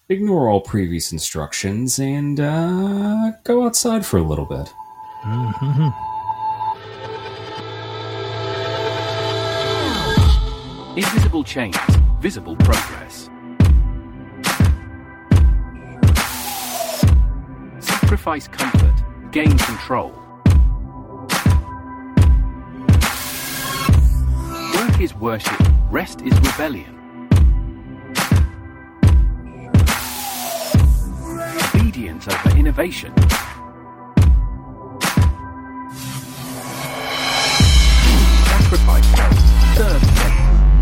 ignore all previous instructions and go outside for a little bit. Mm-hmm. Invisible change, visible progress. Sacrifice comfort, gain control. Work is worship, rest is rebellion. Obedience over innovation. Sacrifice self, serve faith.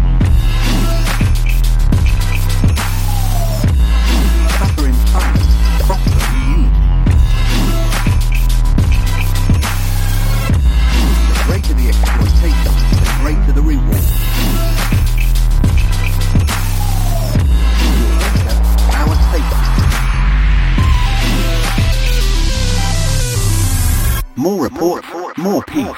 Suffer in silence, prosper in unity. The greater the exploitation, the greater the reward. Your better, our safety. More report, more peace.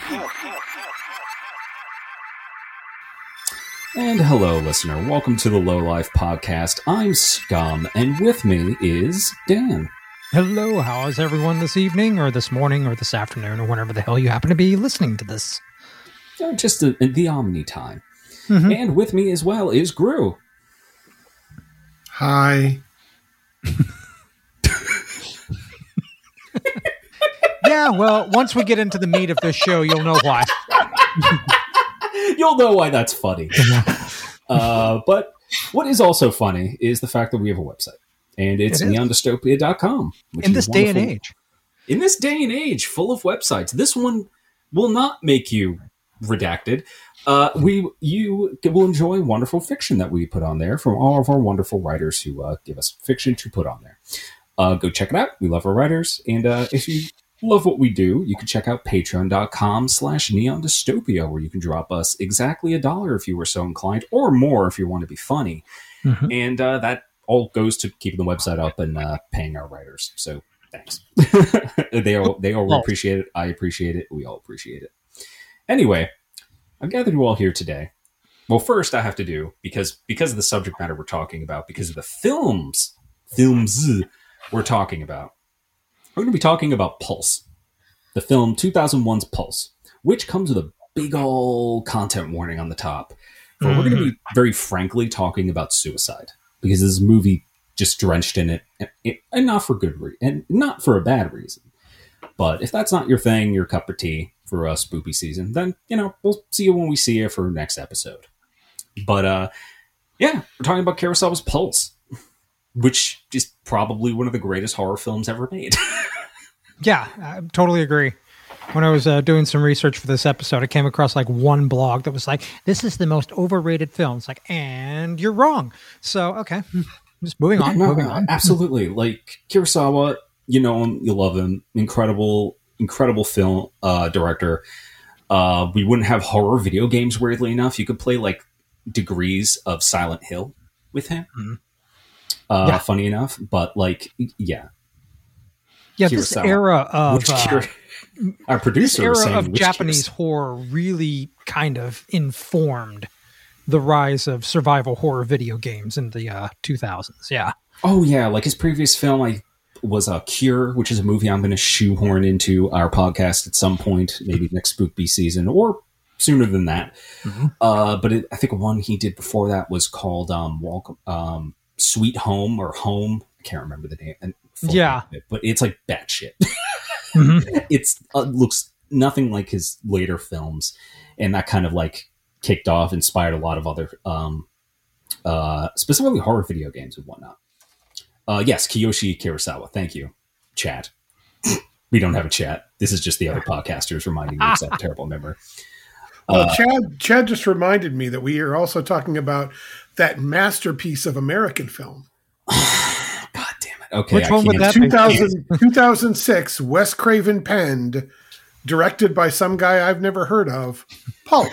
And hello, listener. Welcome to the Low Life Podcast. I'm Scum, and with me is Dan. Hello, how is everyone this evening, or this morning, or this afternoon, or whenever the hell you happen to be listening to this? Just the Omni time. Mm-hmm. And with me as well is Gru. Hi. Yeah, well, once we get into the meat of this show, you'll know why. You'll know why that's funny. But what is also funny is the fact that we have a website. And it's neondystopia.com. In this day and age. In this day and age, full of websites. This one will not make you redacted. You will enjoy wonderful fiction that we put on there from all of our wonderful writers who give us fiction to put on there. Go check it out. We love our writers. And if you love what we do, you can check out patreon.com/neondystopia, where you can drop us exactly $1 if you were so inclined, or more if you want to be funny. Mm-hmm. And that all goes to keeping the website up and paying our writers. So thanks. They all appreciate it. I appreciate it. We all appreciate it. Anyway, I've gathered you all here today. Well, first I have to do, because of the subject matter we're talking about, because of the films we're talking about, we're going to be talking about Pulse, the film 2001's Pulse, which comes with a big old content warning on the top. We're going to be very frankly talking about suicide, because this movie just drenched in it, and not for good reason, and not for a bad reason. But if that's not your thing, your cup of tea for spoopy season, then we'll see you when we see you for next episode. But we're talking about Kurosawa's Pulse, which is probably one of the greatest horror films ever made. Yeah, I totally agree. When I was doing some research for this episode, I came across one blog that was like, this is the most overrated film. It's like, and you're wrong. So, okay, just moving on. Absolutely. Like, Kurosawa, you know him, you love him. Incredible film director. We wouldn't have horror video games, weirdly enough. You could play, Degrees of Silent Hill with him. Mm-hmm. Funny enough, but this era of our producer this era of Japanese horror really kind of informed the rise of survival horror video games in the 2000s. Yeah. Oh yeah, his previous film was Cure, which is a movie I'm going to shoehorn into our podcast at some point, maybe next Spook season or sooner than that. Mm-hmm. But I think one he did before that was called Sweet Home or Home. I can't remember the name. Yeah. But it's batshit. Mm-hmm. It looks nothing like his later films. And that kind of kicked off, inspired a lot of other, specifically horror video games and whatnot. Yes, Kiyoshi Kurosawa. Thank you, chat. We don't have a chat. This is just the other podcasters reminding me it's that terrible memory. Well, Chad just reminded me that we are also talking about that masterpiece of American film. God damn it. Okay. Which one would that 2006, Wes Craven penned, directed by some guy I've never heard of, Pulse.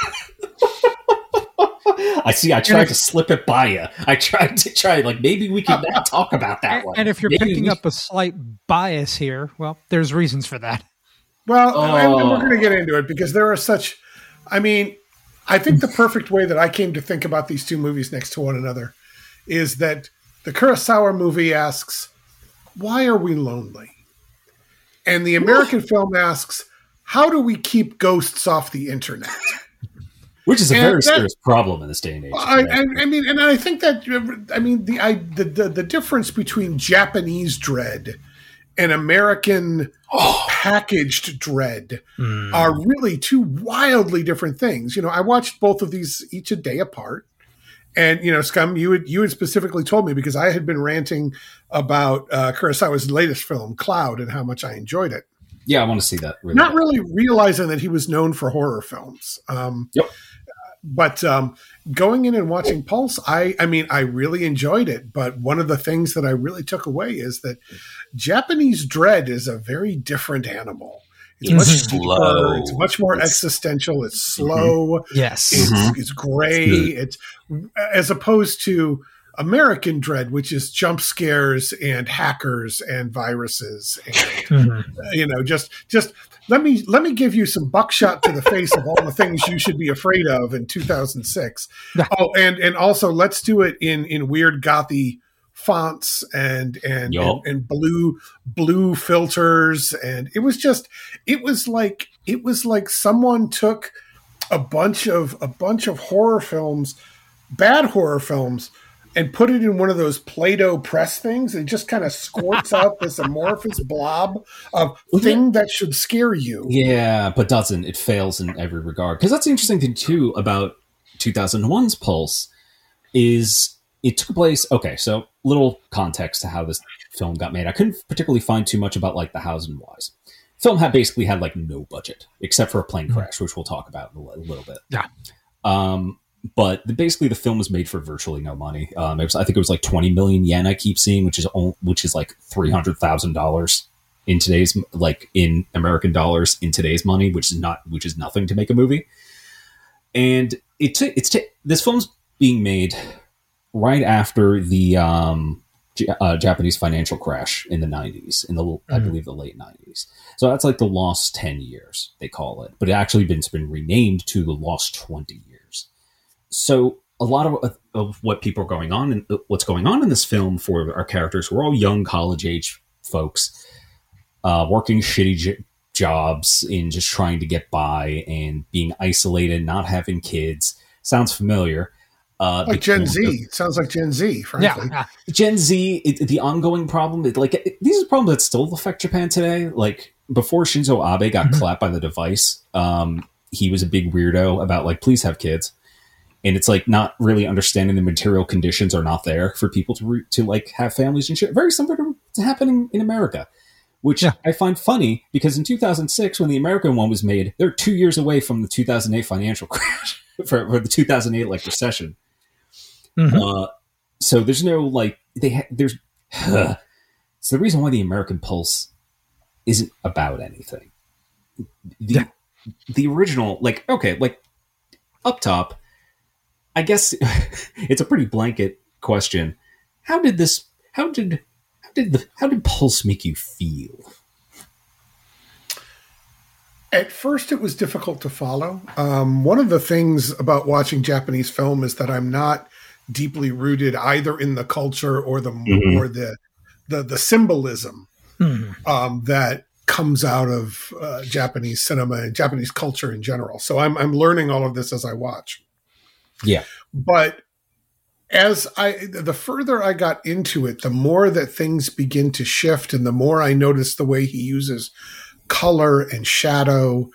I tried to slip it by you. I tried to maybe we can not talk about that one. And if you're picking up a slight bias here, well, there's reasons for that. Well, and we're going to get into it because there are such... I mean, I think the perfect way that I came to think about these two movies next to one another is that The Kurosawa movie asks, why are we lonely? And the American film asks, how do we keep ghosts off the internet? Which is a very serious problem in this day and age. I mean, and I think that, I mean, the difference between Japanese dread and American packaged dread are really two wildly different things. I watched both of these each a day apart. And, Scum, you had specifically told me, because I had been ranting about Kurosawa's latest film, Cloud, and how much I enjoyed it. Yeah, I want to see that. Not really realizing that he was known for horror films. Yep. But going in and watching Pulse, I mean, I really enjoyed it. But one of the things that I really took away is that Japanese dread is a very different animal. It's much slow. It's much more existential. It's slow. Yes. It's gray. It's as opposed to American dread, which is jump scares and hackers and viruses and just let me give you some buckshot to the face of all the things you should be afraid of in 2006. Oh, and also let's do it in weird gothy fonts and blue filters, and it was like someone took a bunch of horror films, bad horror films, and put it in one of those Play-Doh press things, and just kind of squirts out this amorphous blob of thing that should scare you. Yeah, but doesn't. It fails in every regard. Because that's the interesting thing, too, about 2001's Pulse is it took place... Okay, so little context to how this film got made. I couldn't particularly find too much about, the hows and whys. Film basically had, no budget, except for a plane crash, which we'll talk about in a little bit. Yeah. But basically, the film was made for virtually no money. I think it was 20 million yen. I keep seeing, which is like $300,000 in today's in American dollars in today's money, which is nothing to make a movie. And this film's being made right after the Japanese financial crash in the 90s, I believe the late 90s. So that's the lost 10 years they call it, but it actually it's been renamed to the lost 20 years. So a lot of what people are going on and what's going on in this film for our characters, we're all young college age folks, working shitty jobs and just trying to get by and being isolated, not having kids. Sounds familiar. Like Gen Z. It sounds like Gen Z, frankly. Yeah. Gen Z, the ongoing problem, these are problems that still affect Japan today. Before Shinzo Abe got clapped by the device, he was a big weirdo about please have kids. And it's not really understanding the material conditions are not there for people to have families and shit. Very similar to happening in America, which I find funny because in 2006, when the American one was made, they're 2 years away from the 2008 financial crash for the 2008 recession. Mm-hmm. So there's no there's it's the reason why the American Pulse isn't about anything. The original, up top, I guess it's a pretty blanket question. How did Pulse make you feel? At first, it was difficult to follow. One of the things about watching Japanese film is that I'm not deeply rooted either in the culture or the symbolism that comes out of Japanese cinema and Japanese culture in general. So I'm learning all of this as I watch. Yeah. But the further I got into it, the more that things begin to shift and the more I notice the way he uses color and shadow.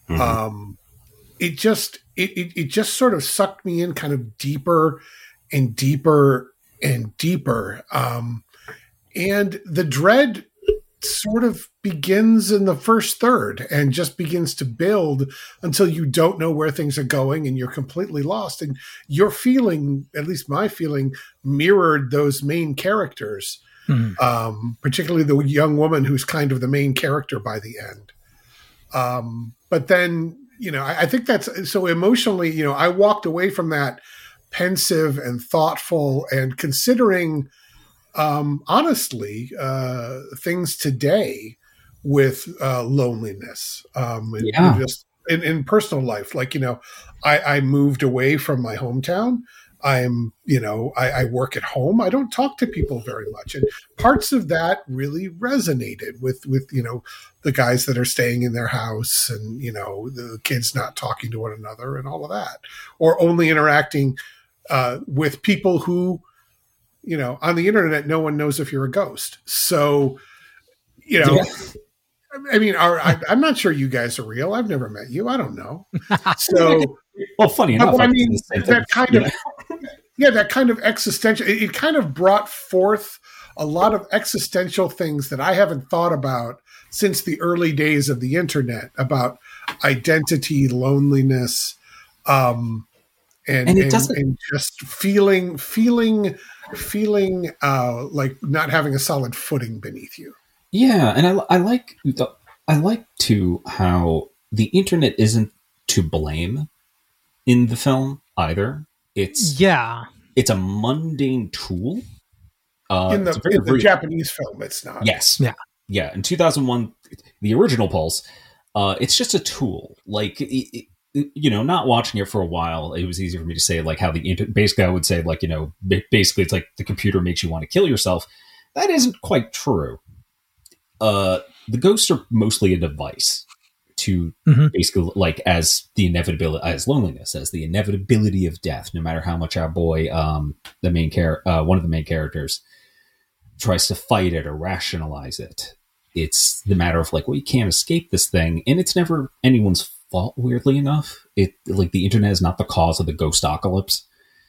It just sort of sucked me in kind of deeper and deeper and deeper. And the dread sort of begins in the first third and just begins to build until you don't know where things are going and you're completely lost. And your feeling, at least my feeling, mirrored those main characters, particularly the young woman who's kind of the main character by the end. But then, I think that's so emotionally, I walked away from that pensive and thoughtful and considering honestly, things today with loneliness, just in personal life. I moved away from my hometown I'm, I work at home. I don't talk to people very much. And parts of that really resonated with, the guys that are staying in their house and, the kids not talking to one another and all of that, or only interacting with people who, on the internet, no one knows if you're a ghost. So, I mean, I'm not sure you guys are real. I've never met you. I don't know. So, well, funny enough, I mean, that kind of existential, it kind of brought forth a lot of existential things that I haven't thought about since the early days of the internet, about identity, loneliness, and just feeling like not having a solid footing beneath you. Yeah, and I like too how the internet isn't to blame in the film either. It's a mundane tool. In the Japanese film, it's not. Yes, yeah. In 2001, the original Pulse, it's just a tool. Like not watching it for a while, it was easy for me to say like how basically I would say like basically it's like the computer makes you want to kill yourself. That isn't quite true. The ghosts are mostly a device to basically like as the inevitability, as loneliness, as the inevitability of death, no matter how much our boy, one of the main characters tries to fight it or rationalize it. It's the matter of like, well, you can't escape this thing. And it's never anyone's fault, weirdly enough. It like the internet is not the cause of the ghostocalypse.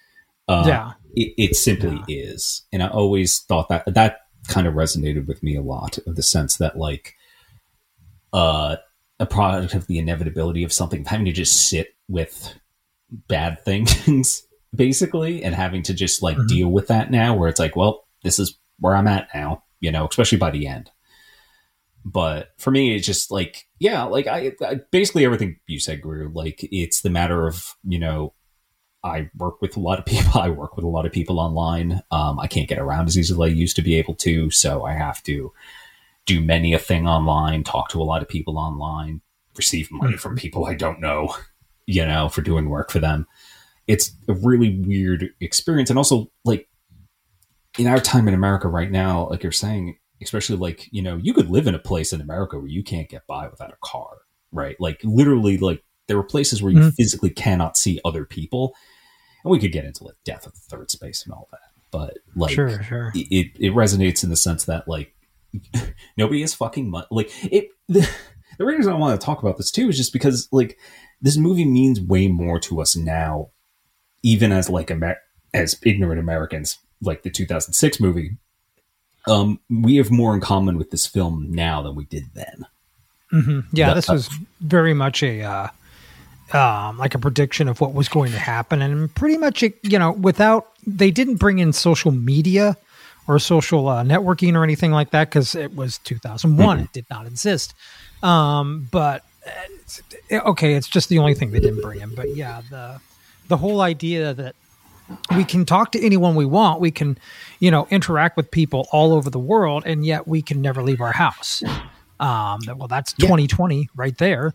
It simply is. And I always thought that kind of resonated with me a lot, of the sense that like a product of the inevitability of something, having to just sit with bad things basically, and having to just like deal with that now, where it's like, well, this is where I'm at now, especially by the end. But for me, it's just like, yeah, like I basically everything you said, Guru, like it's the matter of, I work with a lot of people. I work with a lot of people online. I can't get around as easily as I used to be able to. So I have to do many a thing online, talk to a lot of people online, receive money from people I don't know, for doing work for them. It's a really weird experience. And also like in our time in America right now, like you're saying, especially like, you could live in a place in America where you can't get by without a car, right? Like literally like there are places where you physically cannot see other people. And we could get into like death of the third space and all that. But like, sure. It resonates in the sense that like nobody has fucking money. Like the reason I want to talk about this too is just because like this movie means way more to us now, even as like as ignorant Americans, like the 2006 movie. We have more in common with this film now than we did then. Yeah, this was very much a like a prediction of what was going to happen, and pretty much they didn't bring in social media or social networking or anything like that because it was 2001. It did not exist. But it's just the only thing they didn't bring in. But yeah, the whole idea that we can talk to anyone we want, we can interact with people all over the world, and yet we can never leave our house. Well, that's 2020 right there.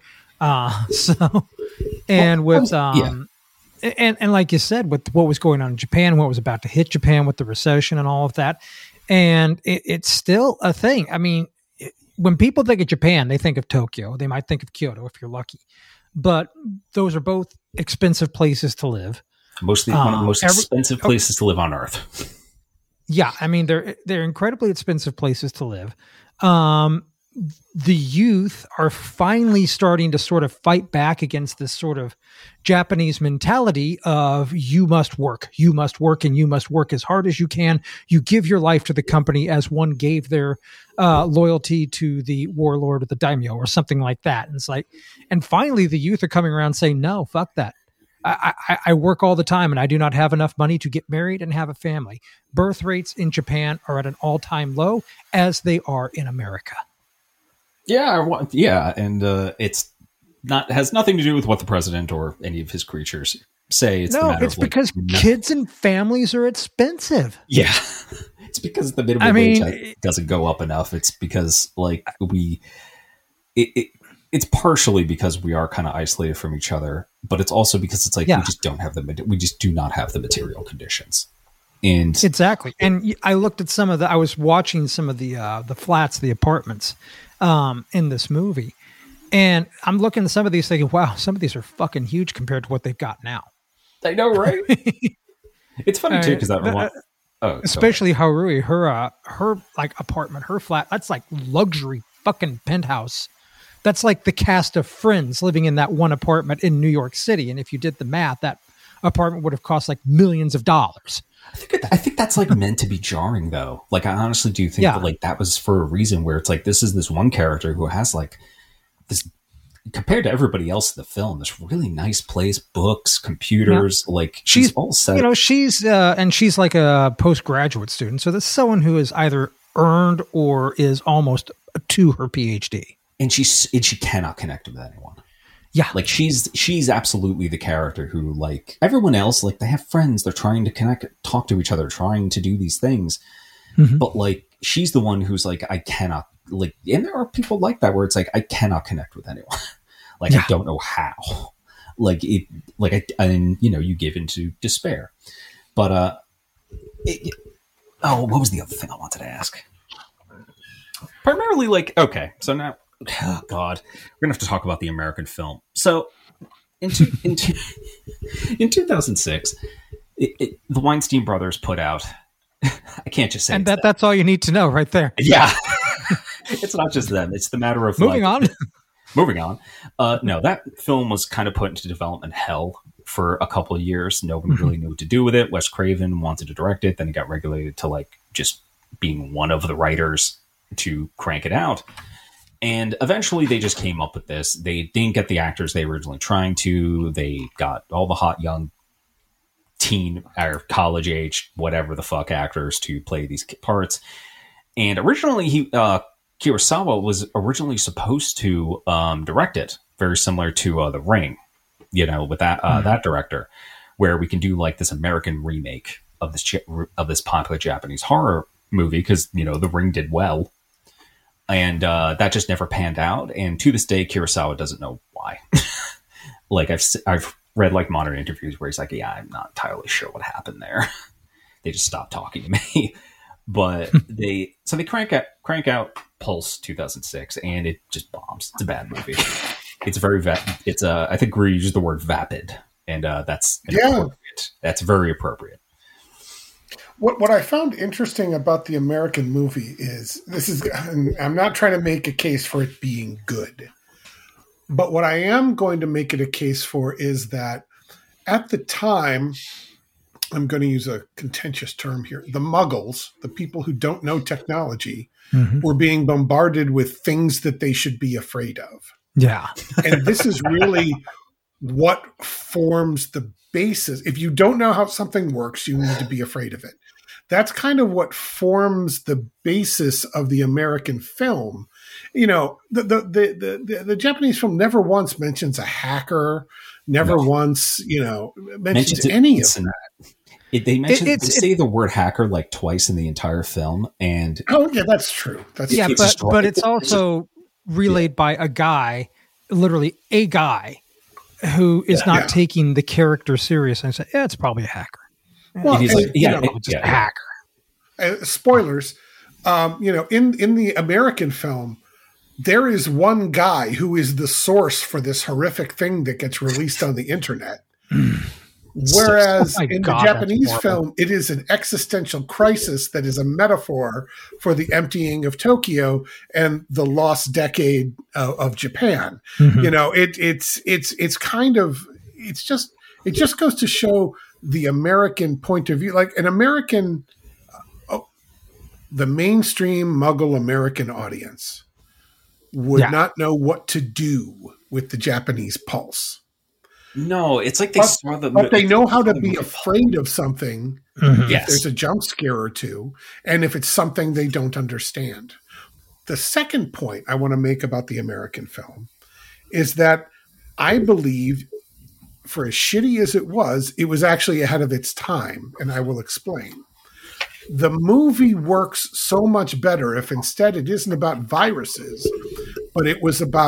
And with and like you said, with what was going on in Japan, what was about to hit Japan with the recession and all of that, and it's still a thing. I mean, when people think of Japan, they think of Tokyo. They might think of Kyoto if you're lucky, but those are both expensive places to live. Mostly one of the most expensive places to live on Earth. Yeah, I mean they're incredibly expensive places to live. The youth are finally starting to sort of fight back against this sort of Japanese mentality of you must work, and you must work as hard as you can. You give your life to the company as one gave their loyalty to the warlord or the daimyo or something like that. And it's like, and finally the youth are coming around saying, no, fuck that. I work all the time and I do not have enough money to get married and have a family. Birth rates in Japan are at an all-time low, as they are in America. Yeah, and it's not has nothing to do with what the president or any of his creatures say. It's because kids and families are expensive. Yeah, it's because the minimum wage doesn't go up enough. It's because like it's partially because we are kind of isolated from each other, but it's also because it's like Yeah. we just do not have the material conditions. And Exactly. And I looked at I was watching some of the flats, the apartments in this movie. And I'm looking at some of these thinking, wow, some of these are fucking huge compared to what they've got now. I know, right? It's funny too, because Especially Harui, her like apartment, her flat, that's like luxury fucking penthouse. That's like the cast of Friends living in that one apartment in New York City. And if you did the math, that apartment would have cost like millions of dollars. I think that's like meant to be jarring though. Like I honestly do think that like that was for a reason, where it's like this is this one character who has like this, compared to everybody else in the film, this really nice place, books, computers, like she's all set. You know, she's like a postgraduate student. So that's someone who has either earned or is almost to her PhD. And she cannot connect with anyone. Yeah. Like she's absolutely the character who, like everyone else, like they have friends, they're trying to talk to each other, trying to do these things. Mm-hmm. But like, she's the one who's like, I cannot, like, and there are people like that where it's like, I cannot connect with anyone. Like, I don't know how. Like it, like and you know, you give into despair. But what was the other thing I wanted to ask? Primarily, like, okay, so now, oh God, we're gonna have to talk about the American film. So, in 2006, the Weinstein brothers put out. I can't just say, and that's all you need to know, right there. Yeah, it's not just them; it's the matter of moving on. Moving on. No, that film was kind of put into development hell for a couple of years. Nobody really knew what to do with it. Wes Craven wanted to direct it, then it got regulated to like just being one of the writers to crank it out. And eventually they just came up with this. They didn't get the actors they were originally trying to. They got all the hot young teen or college age, whatever the fuck actors to play these parts. And originally Kurosawa was originally supposed to direct it, very similar to The Ring, you know, with that director, where we can do like this American remake of this popular Japanese horror movie, because you know The Ring did well. And that just never panned out. And to this day, Kurosawa doesn't know why. Like I've read like modern interviews where he's like, yeah, I'm not entirely sure what happened there. They just stopped talking to me. But they crank out Pulse 2006, and it just bombs. It's a bad movie. It's very I think we use the word vapid, and that's inappropriate. That's very appropriate. What I found interesting about the American movie is I'm not trying to make a case for it being good, but what I am going to make it a case for is that at the time, I'm going to use a contentious term here, the muggles, the people who don't know technology, were being bombarded with things that they should be afraid of. Yeah. And this is really what forms the basis. If you don't know how something works, you need to be afraid of it. That's kind of what forms the basis of the American film. You know, the Japanese film never once mentions a hacker, never once, you know, mentions any of that. They say the word hacker like twice in the entire film, and that's true. But it's also relayed by a guy, literally a guy, who is not taking the character serious and say, "Yeah, it's probably a hacker." Well, he's like, just a hacker. Spoilers. You know, in the American film, there is one guy who is the source for this horrific thing that gets released on the internet. Whereas in the Japanese film, it is an existential crisis that is a metaphor for the emptying of Tokyo and the lost decade of Japan. You know, it just goes to show the American point of view, like an American, the mainstream Muggle American audience would not know what to do with the Japanese pulse. No, it's like but they know how to be afraid of something if there's a jump scare or two, and if it's something they don't understand. The second point I want to make about the American film is that I believe, for as shitty as it was actually ahead of its time, and I will explain. The movie works so much better if instead it isn't about viruses, but it was about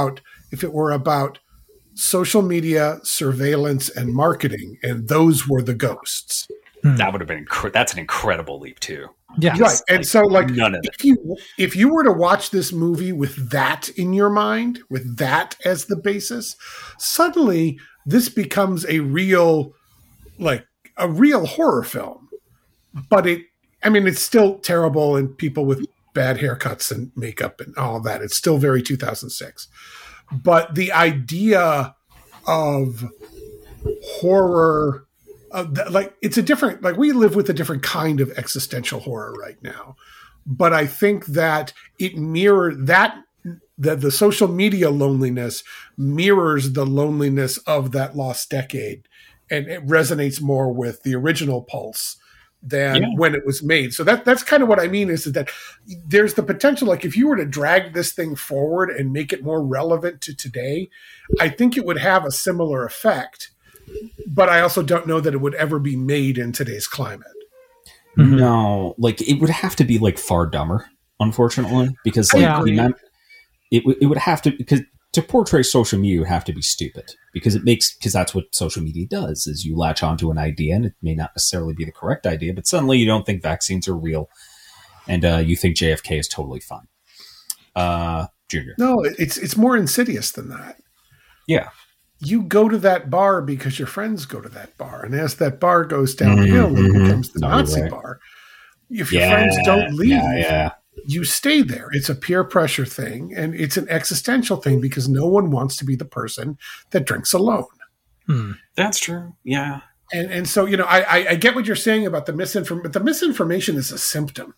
if it were about social media, surveillance, and marketing, and those were the ghosts. That would have been that's an incredible leap too. Yeah. Right. And so like none of it. if you were to watch this movie with that in your mind, with that as the basis, suddenly this becomes a real horror film. But it's still terrible and people with bad haircuts and makeup and all that. It's still very 2006. But the idea of horror, it's a different, we live with a different kind of existential horror right now. But I think that it mirrored that the social media loneliness mirrors the loneliness of that lost decade. And it resonates more with the original Pulse than when it was made. So that's kind of what I mean is that there's the potential, like if you were to drag this thing forward and make it more relevant to today, I think it would have a similar effect. But I also don't know that it would ever be made in today's climate. No, it would have to be far dumber, unfortunately, because it would have to, because to portray social media would have to be stupid because that's what social media does is you latch onto an idea and it may not necessarily be the correct idea, but suddenly you don't think vaccines are real and you think JFK is totally fine. Junior. No, it's more insidious than that. Yeah. You go to that bar because your friends go to that bar. And as that bar goes downhill, it becomes the Nazi bar. If your friends don't leave, you stay there. It's a peer pressure thing. And it's an existential thing because no one wants to be the person that drinks alone. That's true. Yeah. And so, I get what you're saying about the misinformation, but the misinformation is a symptom,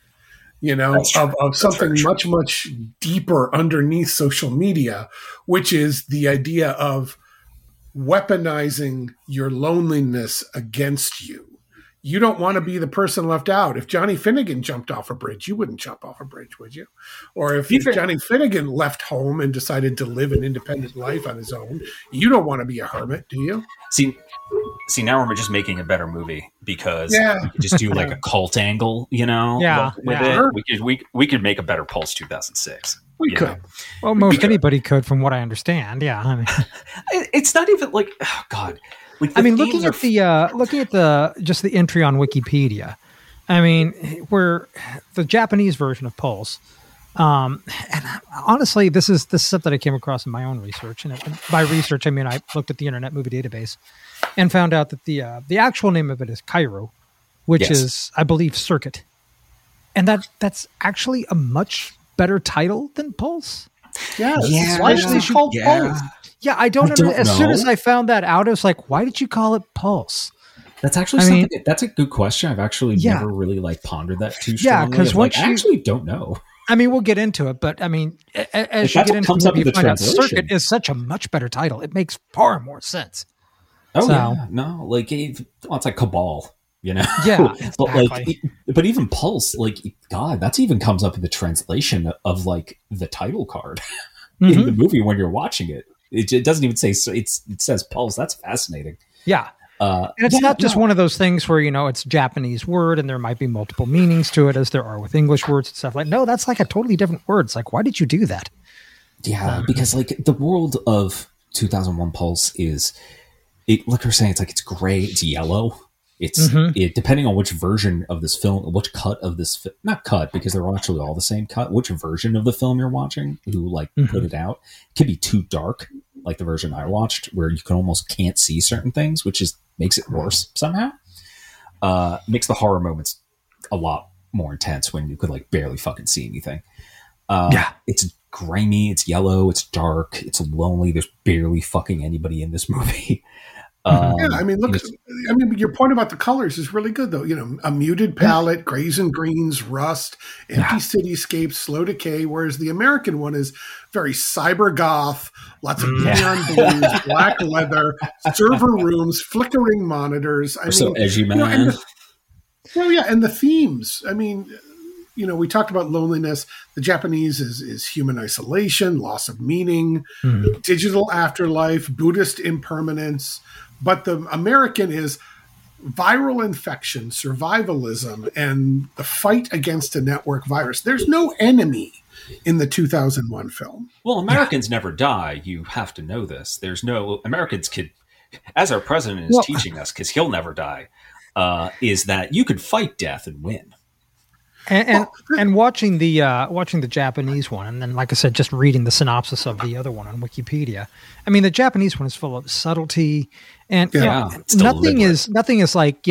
of something much, much deeper underneath social media, which is the idea of weaponizing your loneliness against you. You don't want to be the person left out. If Johnny Finnegan jumped off a bridge, you wouldn't jump off a bridge, would you? Or if Johnny Finnegan left home and decided to live an independent life on his own, you don't want to be a hermit, do you? See, now we're just making a better movie because we could just do a cult angle, with it. We could make a better Pulse 2006. We could. Well, most anybody could, from what I understand. Yeah, it's not even oh God. Looking at the entry on Wikipedia, where the Japanese version of Pulse, and honestly, this is something I came across in my own research, and by research I mean I looked at the Internet Movie Database and found out that the actual name of it is Cairo, which is, I believe, Circuit, and that's actually a much better title than Pulse. Why is it called Pulse? Yeah, I don't know. As soon as I found that out, I was like, why did you call it Pulse? That's actually that's a good question. I've actually never really pondered that too strongly. Yeah, because I actually don't know. We'll get into it, but as you get into it, you find out Circuit is such a much better title. It makes far more sense. Oh, yeah. No, it's like Cabal, Yeah, exactly. but even Pulse, God, that's even comes up in the translation of the title card in the movie when you're watching it. It doesn't even say it says Pulse. That's fascinating. Yeah. And it's not just one of those things where, it's a Japanese word and there might be multiple meanings to it as there are with English words and stuff no, that's a totally different word. It's why did you do that? Yeah, because the world of 2001 Pulse is, like you're saying, it's gray, it's yellow. It's depending on which version of this film, which cut of this, not cut because they're actually all the same cut, which version of the film you're watching, who put it out, it could be too dark, like the version I watched, where you can't see certain things, which makes it worse somehow. Makes the horror moments a lot more intense when you could barely fucking see anything. It's grimy, it's yellow, it's dark, it's lonely. There's barely fucking anybody in this movie. Your point about the colors is really good, though. A muted palette, grays and greens, rust, empty cityscapes, slow decay, whereas the American one is very cyber goth, lots of neon blues, black leather, server rooms, flickering monitors. So edgy, man. And the themes. We talked about loneliness. The Japanese is human isolation, loss of meaning, digital afterlife, Buddhist impermanence. But the American is viral infection, survivalism, and the fight against a network virus. There's no enemy. in the 2001 film. Well, Americans never die. You have to know this. There's no Americans could, as our president is teaching us, because he'll never die, is that you could fight death and win. And watching the Japanese one, and then, like I said, just reading the synopsis of the other one on Wikipedia. I mean, the Japanese one is full of subtlety, and nothing is like,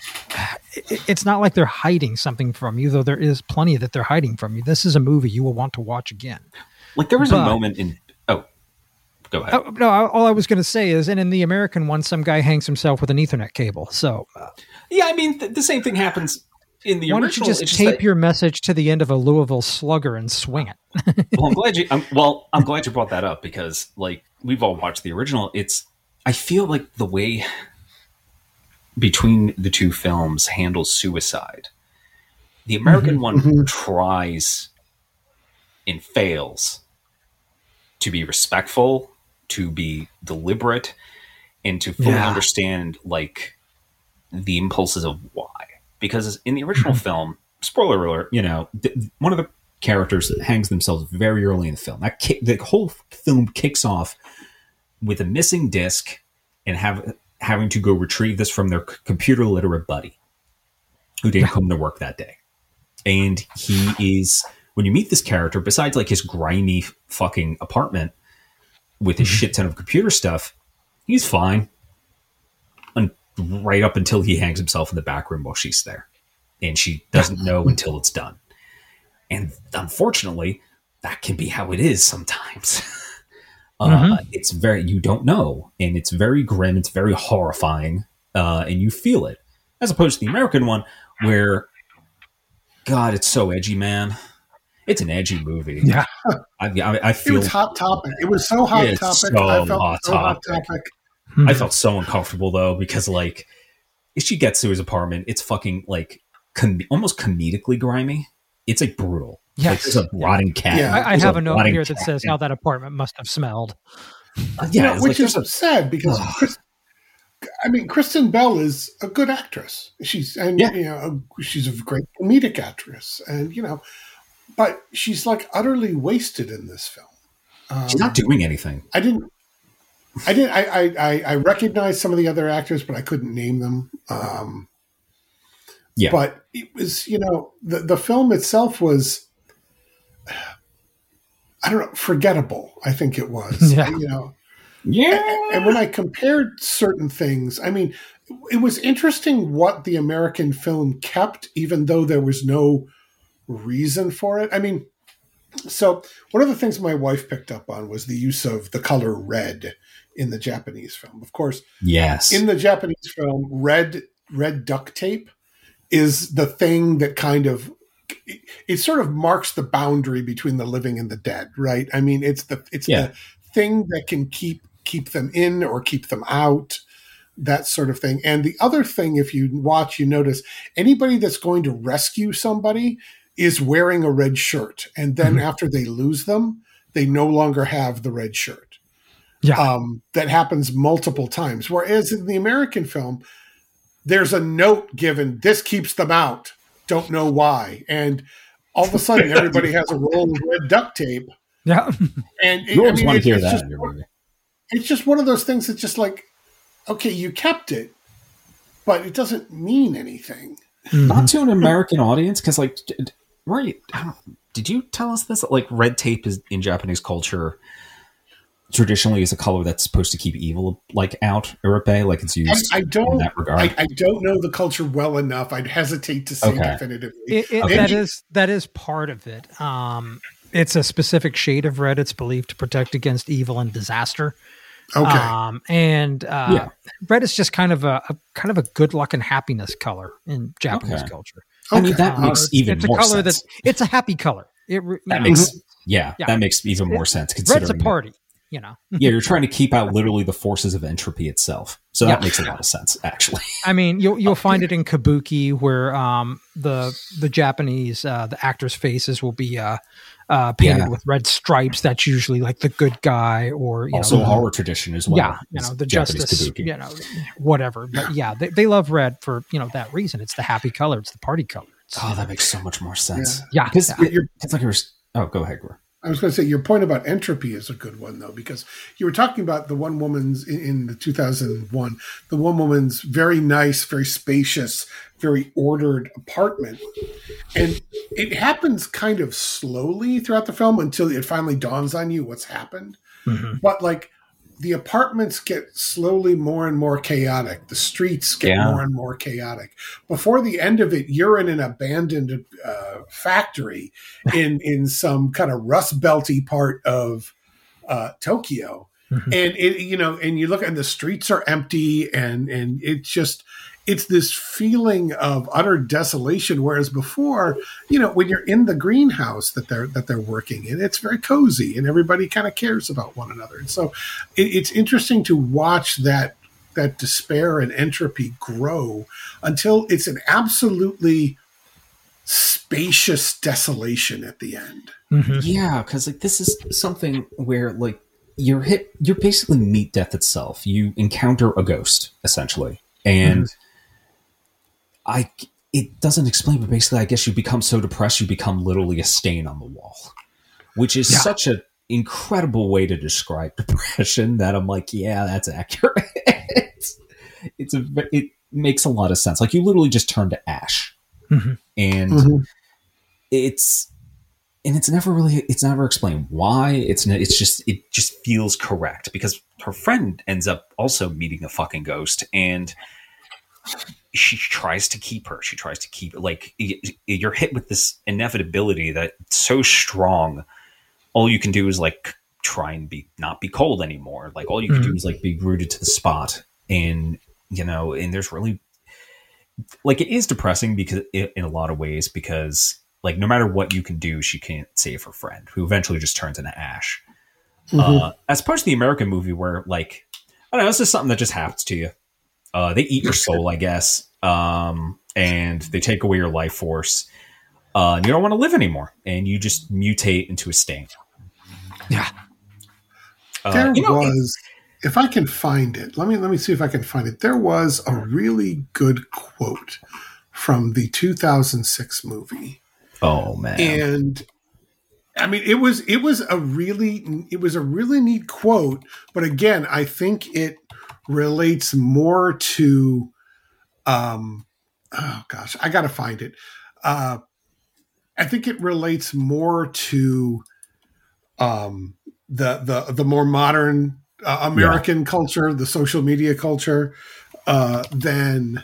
it's not like they're hiding something from you, though there is plenty that they're hiding from you. This is a movie you will want to watch again. Like there was a moment in. Oh, go ahead. No, all I was going to say is, and in the American one, some guy hangs himself with an Ethernet cable. So, yeah, I mean, the same thing happens. In the Why don't you just tape your message to the end of a Louisville Slugger and swing it? Well, I'm glad you brought that up, because like we've all watched the original. I feel like the way between the two films handles suicide. The American one tries and fails to be respectful, to be deliberate, and to fully understand like the impulses of why. Because in the original film, spoiler alert, one of the characters that hangs themselves very early in the film. The whole film kicks off with a missing disc and having to go retrieve this from their computer literate buddy who didn't come to work that day. And he is, when you meet this character, besides like his grimy fucking apartment with his shit ton of computer stuff, he's fine. Right up until he hangs himself in the back room while she's there. And she doesn't know until it's done. And unfortunately, that can be how it is sometimes. It's you don't know. And it's very grim. It's very horrifying. And you feel it. As opposed to the American one where, God, it's so edgy, man. It's an edgy movie. Yeah. I feel it was Hot Topic. It was so Hot Topic. So Hot Topic. I felt so uncomfortable though, because like if she gets to his apartment, it's fucking like almost comedically grimy. It's like brutal. Yes. Like there's a rotting cat. Yeah, I have a note here that says how that apartment must have smelled. Which is sad because Kristen Bell is a good actress. She's a great comedic actress, and but she's like utterly wasted in this film. She's not doing anything. I recognized some of the other actors, but I couldn't name them. But it was, the film itself was, I don't know, forgettable. I think it was, And when I compared certain things, I mean, it was interesting what the American film kept, even though there was no reason for it. I mean, so one of the things my wife picked up on was the use of the color red in the Japanese film. Of course, yes. In the Japanese film, red duct tape is the thing that it sort of marks the boundary between the living and the dead, right? I mean, it's the thing that can keep them in or keep them out, that sort of thing. And the other thing, if you watch, you notice anybody that's going to rescue somebody is wearing a red shirt. And then after they lose them, they no longer have the red shirt. Yeah. That happens multiple times. Whereas in the American film, there's a note given, this keeps them out. Don't know why. And all of a sudden, everybody has a roll of red duct tape. Yeah. And you always want to hear that in your movie. It's just one of those things that's just like, okay, you kept it, but it doesn't mean anything. Not to an American audience, because like, right? Did you tell us this? Like, red tape is in Japanese culture traditionally is a color that's supposed to keep evil like out, Iripe, like it's used in that regard. I don't know the culture well enough. I'd hesitate to say definitively. That is part of it. It's a specific shade of red. It's believed to protect against evil and disaster. Okay. Red is just kind of a good luck and happiness color in Japanese culture. I mean, that makes even more sense. It's a happy color. That makes even more sense. Red's a party. You're trying to keep out literally the forces of entropy itself. So that makes a lot of sense, actually. I mean, you'll find it in Kabuki where the Japanese the actors' faces will be painted with red stripes. That's usually like the good guy, or also horror tradition as well. Yeah, the Japanese justice, Kabuki. Whatever. But they love red for that reason. It's the happy color. It's the party color. That makes so much more sense. Yeah, because it's like Oh, go ahead, Gore. I was going to say your point about entropy is a good one, though, because you were talking about the one woman's in the 2001, the one woman's very nice, very spacious, very ordered apartment. And it happens kind of slowly throughout the film until it finally dawns on you what's happened. Mm-hmm. But like the apartments get slowly more and more chaotic. The streets get more and more chaotic. Before the end of it, you're in an abandoned factory in some kind of rust belty part of Tokyo. Mm-hmm. And and you look and the streets are empty and it's this feeling of utter desolation. Whereas before, when you're in the greenhouse that they're working in, it's very cozy and everybody kind of cares about one another. And so it's interesting to watch that despair and entropy grow until it's an absolutely spacious desolation at the end. Mm-hmm. Yeah, because like this is something where like you're basically meet death itself. You encounter a ghost essentially, and it doesn't explain, but basically, I guess you become so depressed you become literally a stain on the wall, which is such an incredible way to describe depression that I'm like, yeah, that's accurate. It makes a lot of sense. Like you literally just turn to ash, and it's never explained why. It just feels correct because her friend ends up also meeting a fucking ghost and she tries to keep her. She tries to keep like you're hit with this inevitability that's so strong. All you can do is like try and not be cold anymore. Like all you can do is like be rooted to the spot. And and there's really like it is depressing because in a lot of ways because like no matter what you can do, she can't save her friend who eventually just turns into ash. As opposed to the American movie where like I don't know, this is something that just happens to you. They eat your soul, I guess, and they take away your life force. And you don't want to live anymore, and you just mutate into a stain. Yeah, there was. If I can find it, let me see if I can find it. There was a really good quote from the 2006 movie. Oh man! And I mean, it was a really neat quote. But again, I think it relates more to oh gosh, I gotta find it. I think it relates more to the more modern American culture, the social media culture, than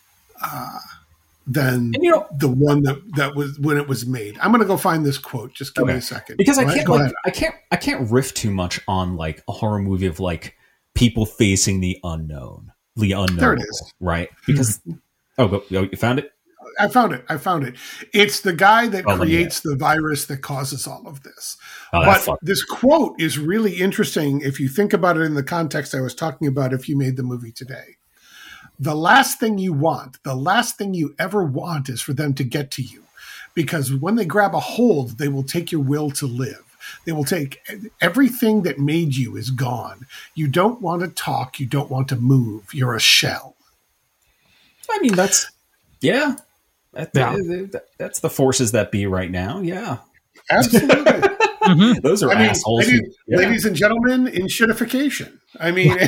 the one that was when it was made. I'm gonna go find this quote. Just give me a second. Because I can't riff too much on like a horror movie of like people facing the unknown. The unknown. There it is. Right? Because you found it? I found it. It's the guy that creates the virus that causes all of this. But this quote is really interesting if you think about it in the context I was talking about if you made the movie today. The last thing you want, the last thing you ever want is for them to get to you. Because when they grab a hold, they will take your will to live. They will take everything that made you is gone. You don't want to talk. You don't want to move. You're a shell. I mean, that's the forces that be right now. Yeah, absolutely. Those are assholes. Ladies and gentlemen, in shitification. I mean,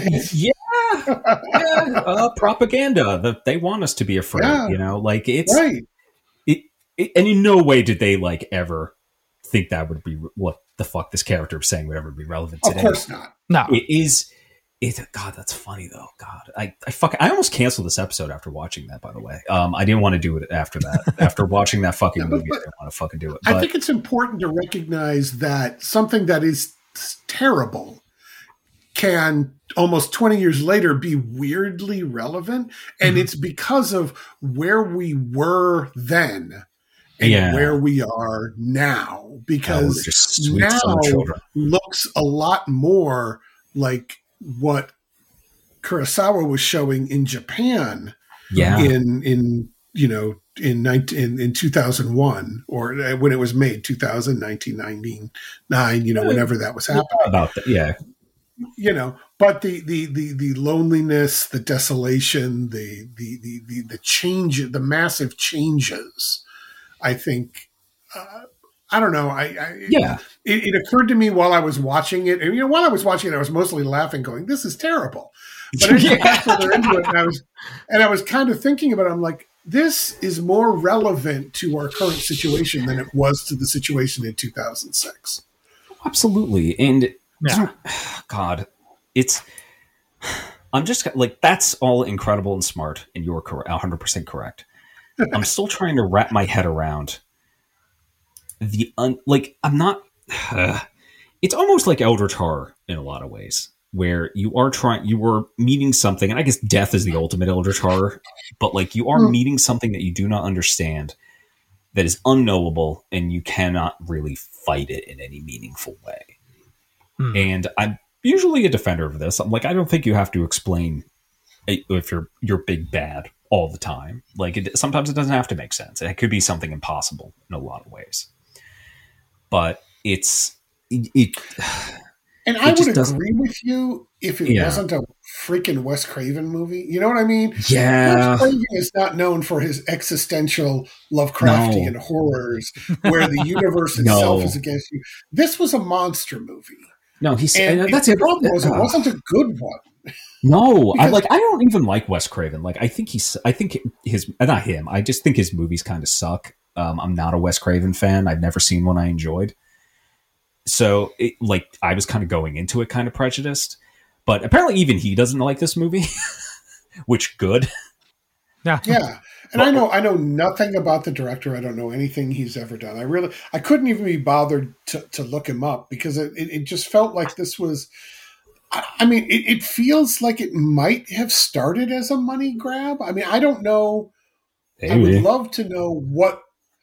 propaganda that they want us to be afraid. Like it's right. And in no way did they like ever think that would be what the fuck this character was saying would ever be relevant today. Of course not. No, it is. God, that's funny though. God, I almost canceled this episode after watching that. By the way, I didn't want to do it after that. After watching that fucking movie, I didn't want to fucking do it. But I think it's important to recognize that something that is terrible can almost 20 years later be weirdly relevant, and it's because of where we were then and where we are now. Because now looks a lot more like what Kurosawa was showing in Japan in 2001 or when it was made 1999 whenever that was happening about that but the loneliness, the desolation, the change, the massive changes, I think I don't know. It occurred to me while I was watching it, and while I was watching it, I was mostly laughing, going, "This is terrible." But as I got further into it, and I was kind of thinking about it, I'm like, this is more relevant to our current situation than it was to the situation in 2006. Absolutely, and God, I'm just like, that's all incredible and smart, and you're correct, 100% correct. I'm still trying to wrap my head around I'm not. It's almost like Eldritch Horror in a lot of ways, where you are meeting something, and I guess death is the ultimate Eldritch Horror, but like you are meeting something that you do not understand, that is unknowable, and you cannot really fight it in any meaningful way. And I'm usually a defender of this. I'm like, I don't think you have to explain if you're big bad all the time. Like sometimes it doesn't have to make sense. It could be something impossible in a lot of ways. But and I would agree with you if it wasn't a freaking Wes Craven movie. You know what I mean? Yeah. Wes Craven is not known for his existential Lovecraftian horrors where the universe itself is against you. This was a monster movie. No, that's the problem. It wasn't a good one. No, I don't even like Wes Craven. Like, I just think his movies kind of suck. I'm not a Wes Craven fan. I've never seen one I enjoyed. So, I was kind of going into it kind of prejudiced. But apparently even he doesn't like this movie, which good. Yeah. Yeah. And I know nothing about the director. I don't know anything he's ever done. I couldn't even be bothered to look him up because it just felt like this was, I mean, it feels like it might have started as a money grab. I mean, I don't know. Maybe. I would love to know what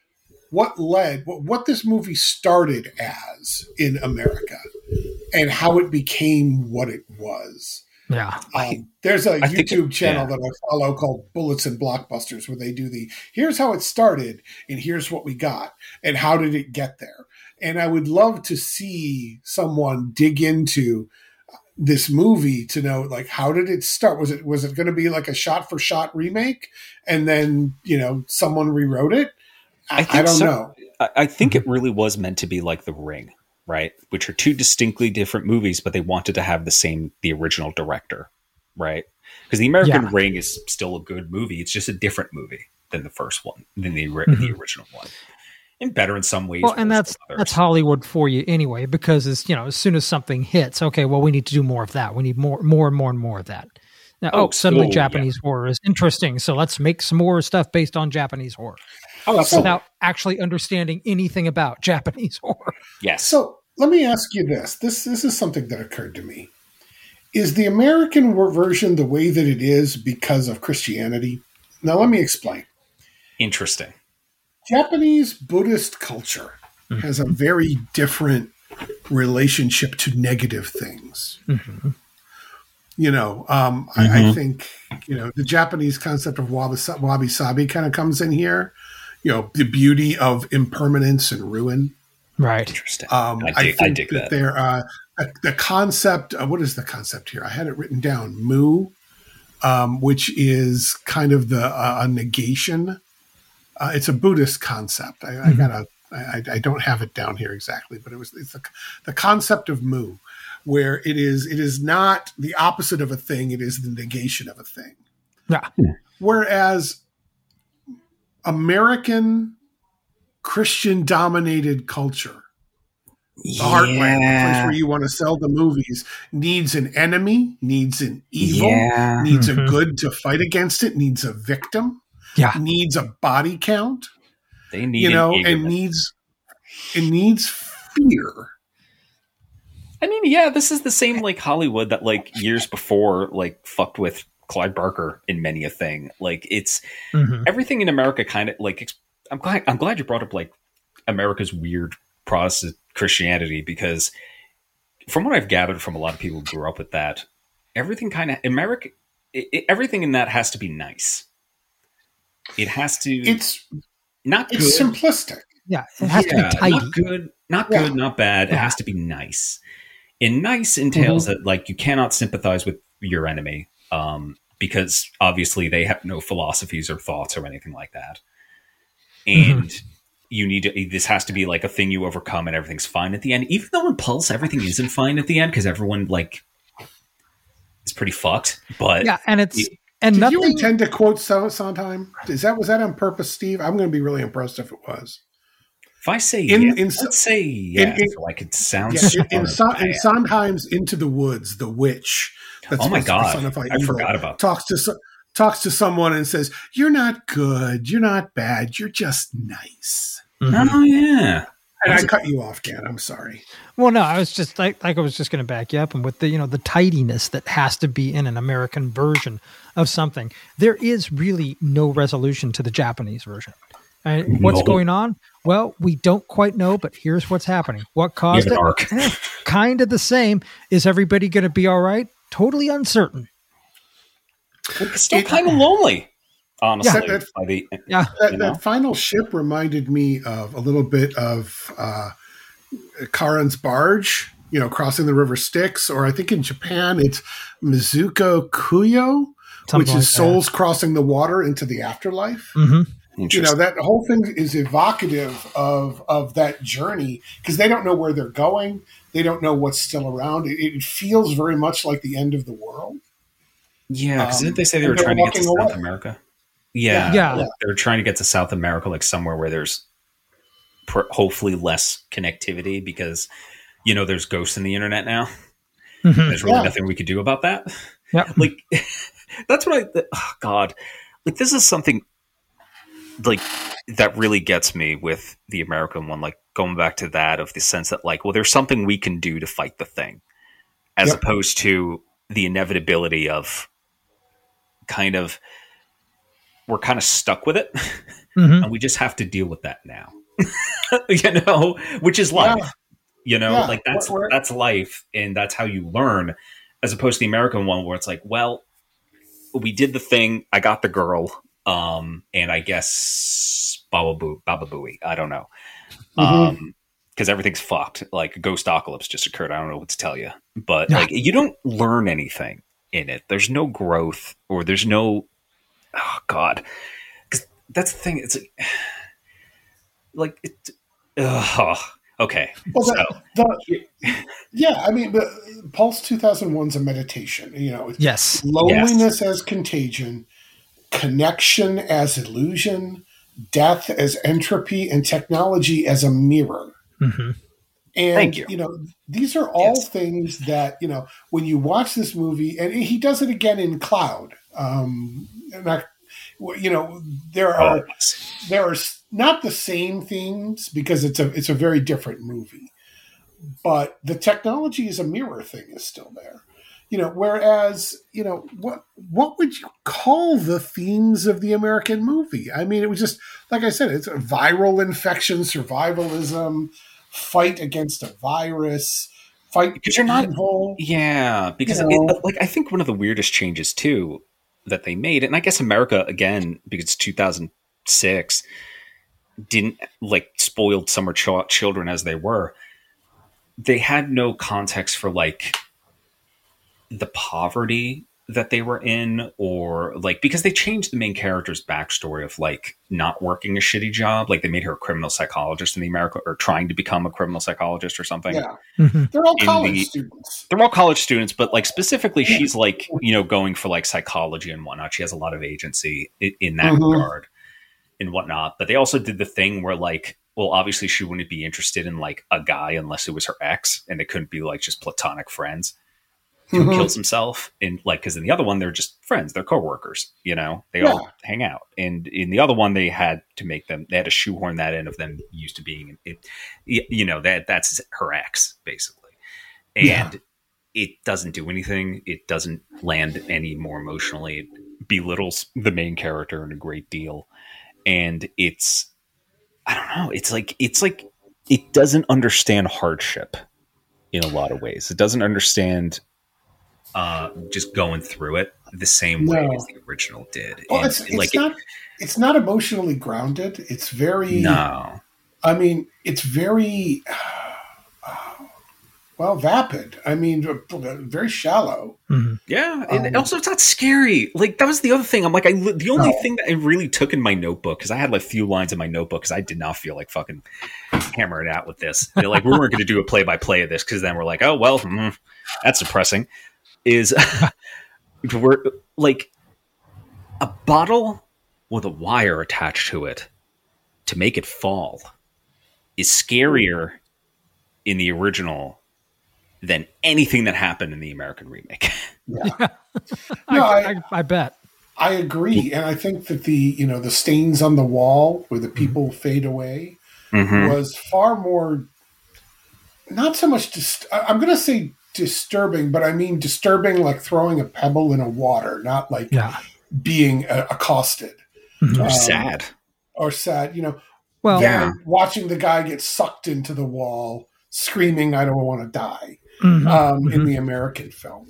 this movie started as in America and how it became what it was. Yeah. There's a YouTube channel that I follow called Bullets and Blockbusters where they do here's how it started and here's what we got and how did it get there. And I would love to see someone dig into this movie to know, like, how did it start? Was it going to be like a shot for shot remake and then, someone rewrote it? I don't know. I think it really was meant to be like The Ring, right? Which are two distinctly different movies, but they wanted to have the original director, right? Because The American Ring is still a good movie. It's just a different movie than the first one, than the original one. And better in some ways. Well, and that's Hollywood for you anyway, because as soon as something hits, okay, well, we need to do more of that. We need more and more and more of that. Now, suddenly Japanese horror is interesting, so let's make some more stuff based on Japanese horror. Without actually understanding anything about Japanese horror. Yes. So let me ask you this. This is something that occurred to me. Is the American version the way that it is because of Christianity? Now, let me explain. Interesting. Japanese Buddhist culture has a very different relationship to negative things. Mm-hmm. I think, the Japanese concept of wabi-sabi kind of comes in here. The beauty of impermanence and ruin. Right. Interesting. I dig that. The concept, what is the concept here? I had it written down. Mu, which is kind of a negation. It's a Buddhist concept. I don't have it down here exactly, but it's the concept of Mu, where it is not the opposite of a thing. It is the negation of a thing. Yeah. Whereas American Christian-dominated culture, the heartland, the place where you want to sell the movies, needs an enemy, needs an evil, needs a good to fight against it, needs a victim, needs a body count. They need and needs fear. I mean, this is the same like Hollywood that like years before like fucked with Clive Barker in many a thing. Like it's everything in America kind of like, I'm glad you brought up like America's weird Protestant Christianity, because from what I've gathered from a lot of people who grew up with that, everything kind of everything in that has to be nice. It has to. It's not good. It's simplistic. Yeah, it has to be tidy. Not good, not bad. It has to be nice. And nice entails that like you cannot sympathize with your enemy, because obviously they have no philosophies or thoughts or anything like that. And this has to be like a thing you overcome and everything's fine at the end. Even though in Pulse everything isn't fine at the end because everyone like is pretty fucked. But Yeah, and it's it- and Did nothing. you intend to quote Sondheim? Was that on purpose, Steve? I'm going to be really impressed if it was. if I say let's say yes, in- so I could sound Yeah, in smart. Sondheim's Into the Woods, the witch. That's Oh my supposed to God. personify I evil, forgot about talks to someone and says, "You're not good. You're not bad. You're just nice." Oh yeah. And I cut you off, Dan. I'm sorry. Well, no, I was just like I was just going to back you up, and with the the tidiness that has to be in an American version of something, there is really no resolution to the Japanese version. And what's No. going on? Well, we don't quite know, but here's what's happening. What caused You it? have an arc. Kind of the same. Is everybody going to be all right? Totally uncertain. It's still kind of lonely, honestly. Yeah. by the, Yeah. That final ship reminded me of a little bit of Karen's barge, crossing the river Styx, or I think in Japan it's Mizuko Kuyo, Something which like is souls crossing the water into the afterlife. Hmm. Interesting. That whole thing is evocative of that journey because they don't know where they're going. They don't know what's still around. It feels very much like the end of the world. Yeah, because didn't they say they and were they're trying to get to walking South away. America? Yeah, Yeah. like they were trying to get to South America, like somewhere where there's hopefully less connectivity because there's ghosts in the internet now. Mhm. There's really Yeah. nothing we could do about that. Yeah. Like that's what oh God, like this is something like that really gets me with the American one. Like going back to that of the sense that like, well, there's something we can do to fight the thing, as Yep. opposed to the inevitability of we're kind of stuck with it Mhm. and we just have to deal with that now. Which is life. Yeah. Like that's We're- that's life and that's how you learn, as opposed to the American one where it's like, well, we did the thing, I got the girl, and I guess Baba Booey, I don't know. Because everything's fucked. Like a ghost apocalypse just occurred. I don't know what to tell you. But Yeah. like you don't learn anything in it. There's no growth or there's no God. Because that's the thing. It's like it okay. Well, So I mean, the Pulse 2001's a meditation. It's Yes. loneliness as contagion, connection as illusion, death as entropy, and technology as a mirror. Hmm. And, Thank you. These are all Yes. things that, when you watch this movie, and he does it again in Cloud. There are not the same themes because it's a very different movie, but the technology as a mirror thing is still there. Whereas, what would you call the themes of the American movie? I mean, it was just, like I said, it's a viral infection, survivalism, fight against a virus, fight Because you're not- evil. Yeah, because I think one of the weirdest changes too that they made, and I guess America again because it's 2006 didn't like spoiled summer children as they were. They had no context for like the poverty that they were in, or like because they changed the main character's backstory of like not working a shitty job, like they made her a criminal psychologist in the America or trying to become a criminal psychologist or something. Yeah, Hmm. they're all In college the- students. They're all college students, but like specifically, she's like, going for like psychology and whatnot. She has a lot of agency in that Mhm. regard and whatnot. But they also did the thing where like, well, obviously she wouldn't be interested in like a guy unless it was her ex, and they couldn't be like just platonic friends. Who Mhm. kills himself? And like, because in the other one, they're just friends, they're coworkers, they Yeah. all hang out. And in the other one, they had to shoehorn that in of them used to being, that's her ex basically. And Yeah. it doesn't do anything. It doesn't land any more emotionally. It belittles the main character in a great deal. And it's, I don't know. It's like it doesn't understand hardship in a lot of ways. It doesn't understand just going through it the same way No. as the original did. Well, And, it's not emotionally grounded. It's very. no. I mean, it's very. well, vapid. I mean, very shallow. Yeah, and also it's not scary. Like that was the other thing. I'm like, the only thing that I really took in my notebook, because I had like a few lines in my notebook, because I did not feel like fucking hammering out with this. They're like, we weren't going to do a play-by-play of this, because then we're like, oh well, that's depressing. Is we're like a bottle with a wire attached to it to make it fall is scarier in the original than anything that happened in the American remake. Yeah. I bet. I agree. And I think that the stains on the wall where the people fade away was far more, not so much, I'm going to say disturbing, but I mean disturbing like throwing a pebble in a water, not like being accosted. Or sad. Or sad, Well, watching the guy get sucked into the wall, screaming, "I don't want to die." In the American film,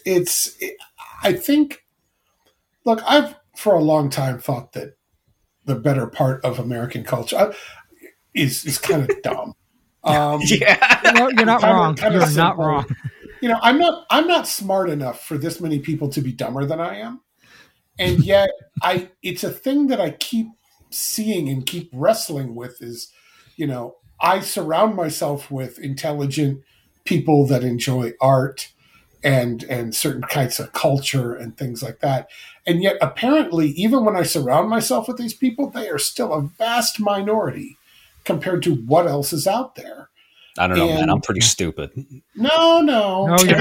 I think. Look, I've for a long time thought that the better part of American culture is kind of dumb. Well, you're not wrong. You're not wrong. I'm not smart enough for this many people to be dumber than I am, and yet it's a thing that I keep seeing and keep wrestling with. Is I surround myself with intelligent people that enjoy art and certain kinds of culture and things like that. And yet, apparently, even when I surround myself with these people, they are still a vast minority compared to what else is out there. I don't know, man. I'm pretty stupid. No, you're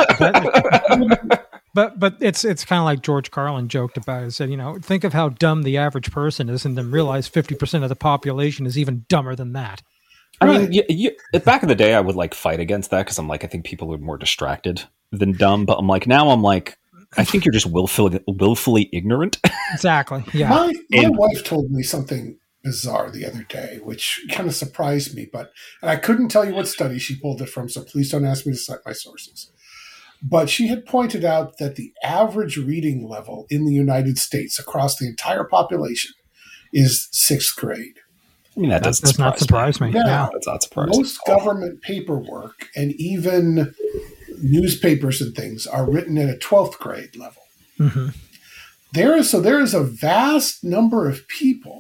not. But it's kind of like George Carlin joked about it. He said, think of how dumb the average person is, and then realize 50% of the population is even dumber than that. I mean, back in the day, I would like fight against that because I'm like, I think people are more distracted than dumb. But I'm like, now I'm like, I think you're just willfully ignorant. Exactly. Yeah. My wife told me something bizarre the other day, which kind of surprised me. And I couldn't tell you what study she pulled it from, so please don't ask me to cite my sources. But she had pointed out that the average reading level in the United States across the entire population is 6th grade. I mean, that does not surprise me. Now, that's not surprising. Most government paperwork and even newspapers and things are written at a 12th grade level. Mm-hmm. There is a vast number of people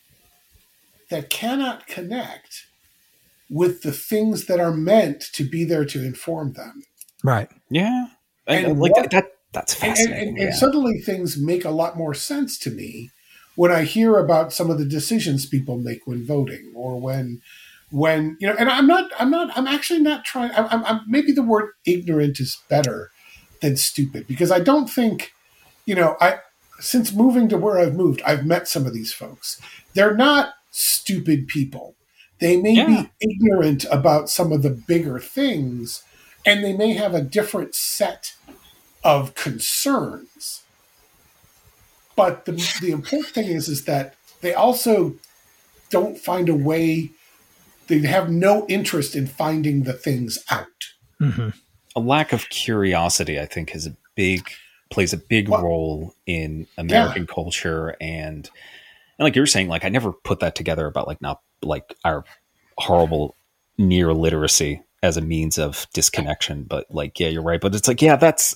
that cannot connect with the things that are meant to be there to inform them. Right. Yeah. And like that's fascinating. And suddenly things make a lot more sense to me when I hear about some of the decisions people make when voting, or when and I'm actually not trying. I'm maybe the word ignorant is better than stupid, because I don't think, since moving to where I've moved, I've met some of these folks. They're not stupid people. They may be ignorant about some of the bigger things, and they may have a different set of concerns. But the important thing is that they also don't find a way. They have no interest in finding the things out. Mm-hmm. A lack of curiosity, I think, plays a big role in American culture, and like you were saying, like I never put that together about like not like our horrible near literacy as a means of disconnection. But like, yeah, you're right. But it's like, yeah, that's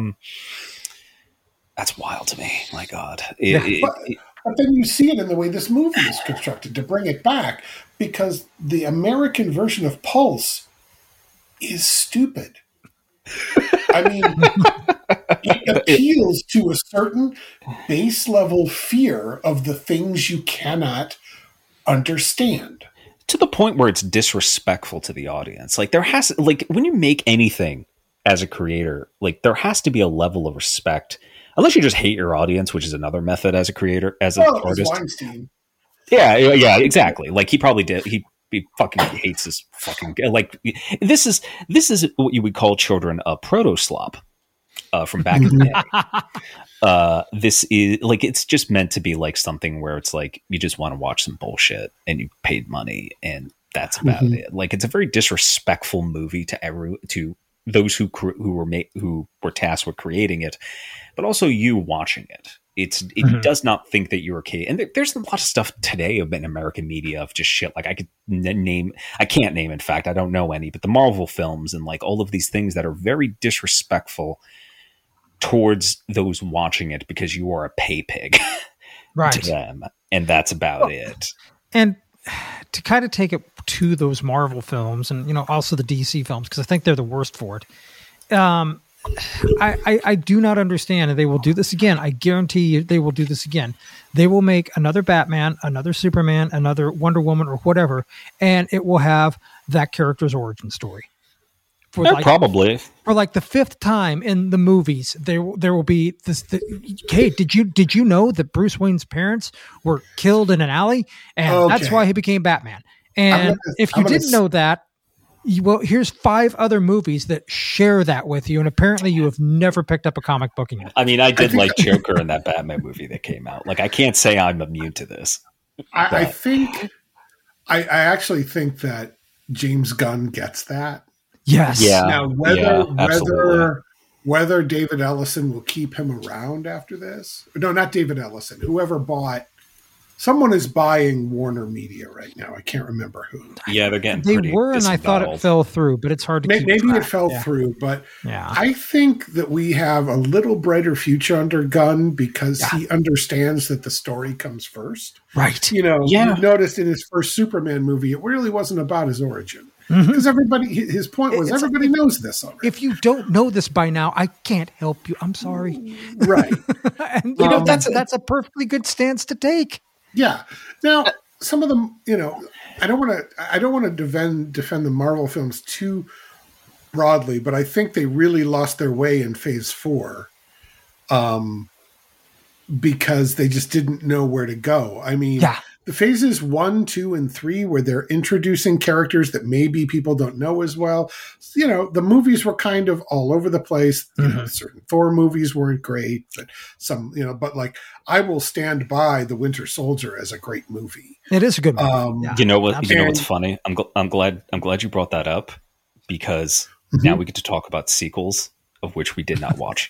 wild to me. My God. But then you see it in the way this movie is constructed to bring it back, because the American version of Pulse is stupid. I mean, it appeals to a certain base level fear of the things you cannot understand. To the point where it's disrespectful to the audience. Like when you make anything as a creator, like there has to be a level of respect. Unless you just hate your audience, which is another method as a creator, as an artist. Weinstein. Yeah, exactly. Like he probably did. He fucking hates this fucking like. This is what you would call children a proto slop from back in the day. This is like, it's just meant to be like something where it's like you just want to watch some bullshit and you paid money and that's about it. Like it's a very disrespectful movie to those who were tasked with creating it, but also you watching it. It does not think that you're okay. And there's a lot of stuff today in American media of just shit. Like I can't name, in fact, I don't know any, but the Marvel films and like all of these things that are very disrespectful towards those watching it because you are a pay pig Right. to them. And that's about it. And to kind of take it to those Marvel films and, also the DC films, because I think they're the worst for it. I do not understand, and they will do this again. I guarantee you they will do this again. They will make another Batman, another Superman, another Wonder Woman, or whatever, and it will have that character's origin story. Probably for like the fifth time in the movies, there will be this. Hey, did you know that Bruce Wayne's parents were killed in an alley, and that's why he became Batman? And if you didn't know that, well, here's 5 other movies that share that with you, and apparently you have never picked up a comic book in your life. I mean, I did like Joker in that Batman movie that came out. Like, I can't say I'm immune to this. I actually think that James Gunn gets that. Yes. Yeah. Now, whether David Ellison will keep him around after this, no, not David Ellison. Whoever bought, someone is buying Warner Media right now. I can't remember who. Yeah, they're getting. They were, and I thought it fell through, but it's hard to keep maybe track. it fell through, but I think that we have a little brighter future under Gunn because he understands that the story comes first. Right. You noticed in his first Superman movie, it really wasn't about his origin. Because his point was everybody knows this already. If you don't know this by now, I can't help you. I'm sorry. Right. And that's a perfectly good stance to take. Yeah. Now, some of them, I don't want to defend the Marvel films too broadly, but I think they really lost their way in Phase 4, because they just didn't know where to go. I mean, the phases 1, 2, and 3, where they're introducing characters that maybe people don't know as well. The movies were kind of all over the place. Certain Thor movies weren't great, but some, but like I will stand by The Winter Soldier as a great movie. It is a good movie. You know what? You know what's funny? I'm glad you brought that up because now we get to talk about sequels of which we did not watch.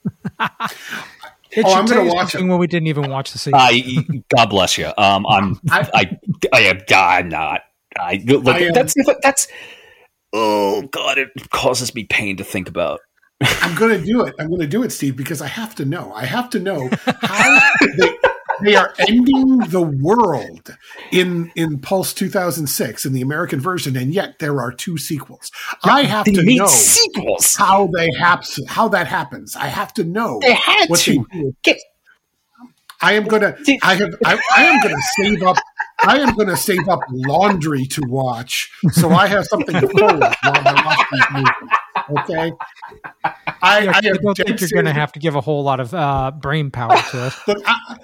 I'm going to watch it when we didn't even watch the sequel. God bless you. I am God not. That's oh God, it causes me pain to think about. I'm going to do it. I'm going to do it, Steve, because I have to know. I have to know how they are ending the world in Pulse 2006 in the American version, and yet there are 2 sequels. I have to know sequels. how that happens. I have to know. They had to. I am going to save up. I am going to save up laundry to watch, so I have something to fold while I watch these movies. Okay, I don't think you're going to have to give a whole lot of brain power to it.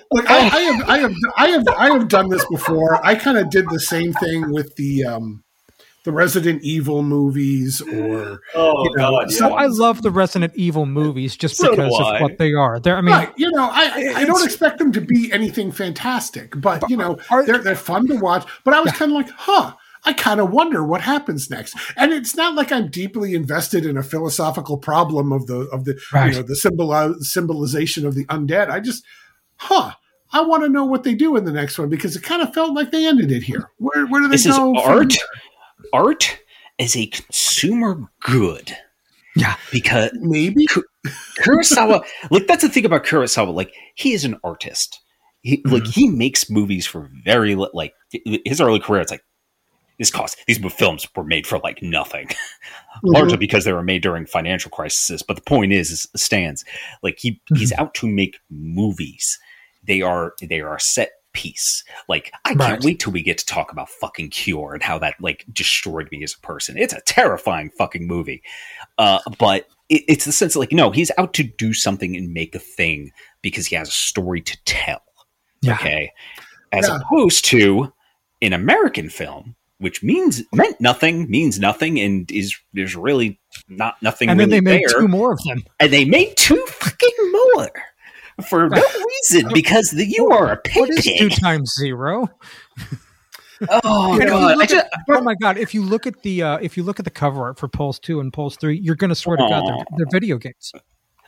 I have done this before. I kind of did the same thing with the Resident Evil movies, or I love the Resident Evil movies just because of what they are. I don't expect them to be anything fantastic, but they're fun to watch. But I was kind of like, I kind of wonder what happens next. And it's not like I'm deeply invested in a philosophical problem of the symbolization of the undead. I just, I want to know what they do in the next one because it kind of felt like they ended it here. Where do they go? This is art as a consumer good. Yeah. Because maybe Kurosawa, that's the thing about Kurosawa. He is an artist. He makes movies for very, his early career, it's like, these films were made for nothing, largely because they were made during financial crisis. But the point is stands he's out to make movies. They are a set piece. I can't wait till we get to talk about fucking Cure and how that destroyed me as a person. It's a terrifying fucking movie. But it's the sense no, he's out to do something and make a thing because he has a story to tell. Yeah. Okay. As opposed to an American film, which means nothing, and there's really nothing. And really then they made there. 2 more of them, and they made 2 fucking more for no reason because you are a pig. What is 2 times 0? Oh God! Oh my God! If you look at the cover art for Pulse 2 and Pulse 3, you're going to swear to God they're video games.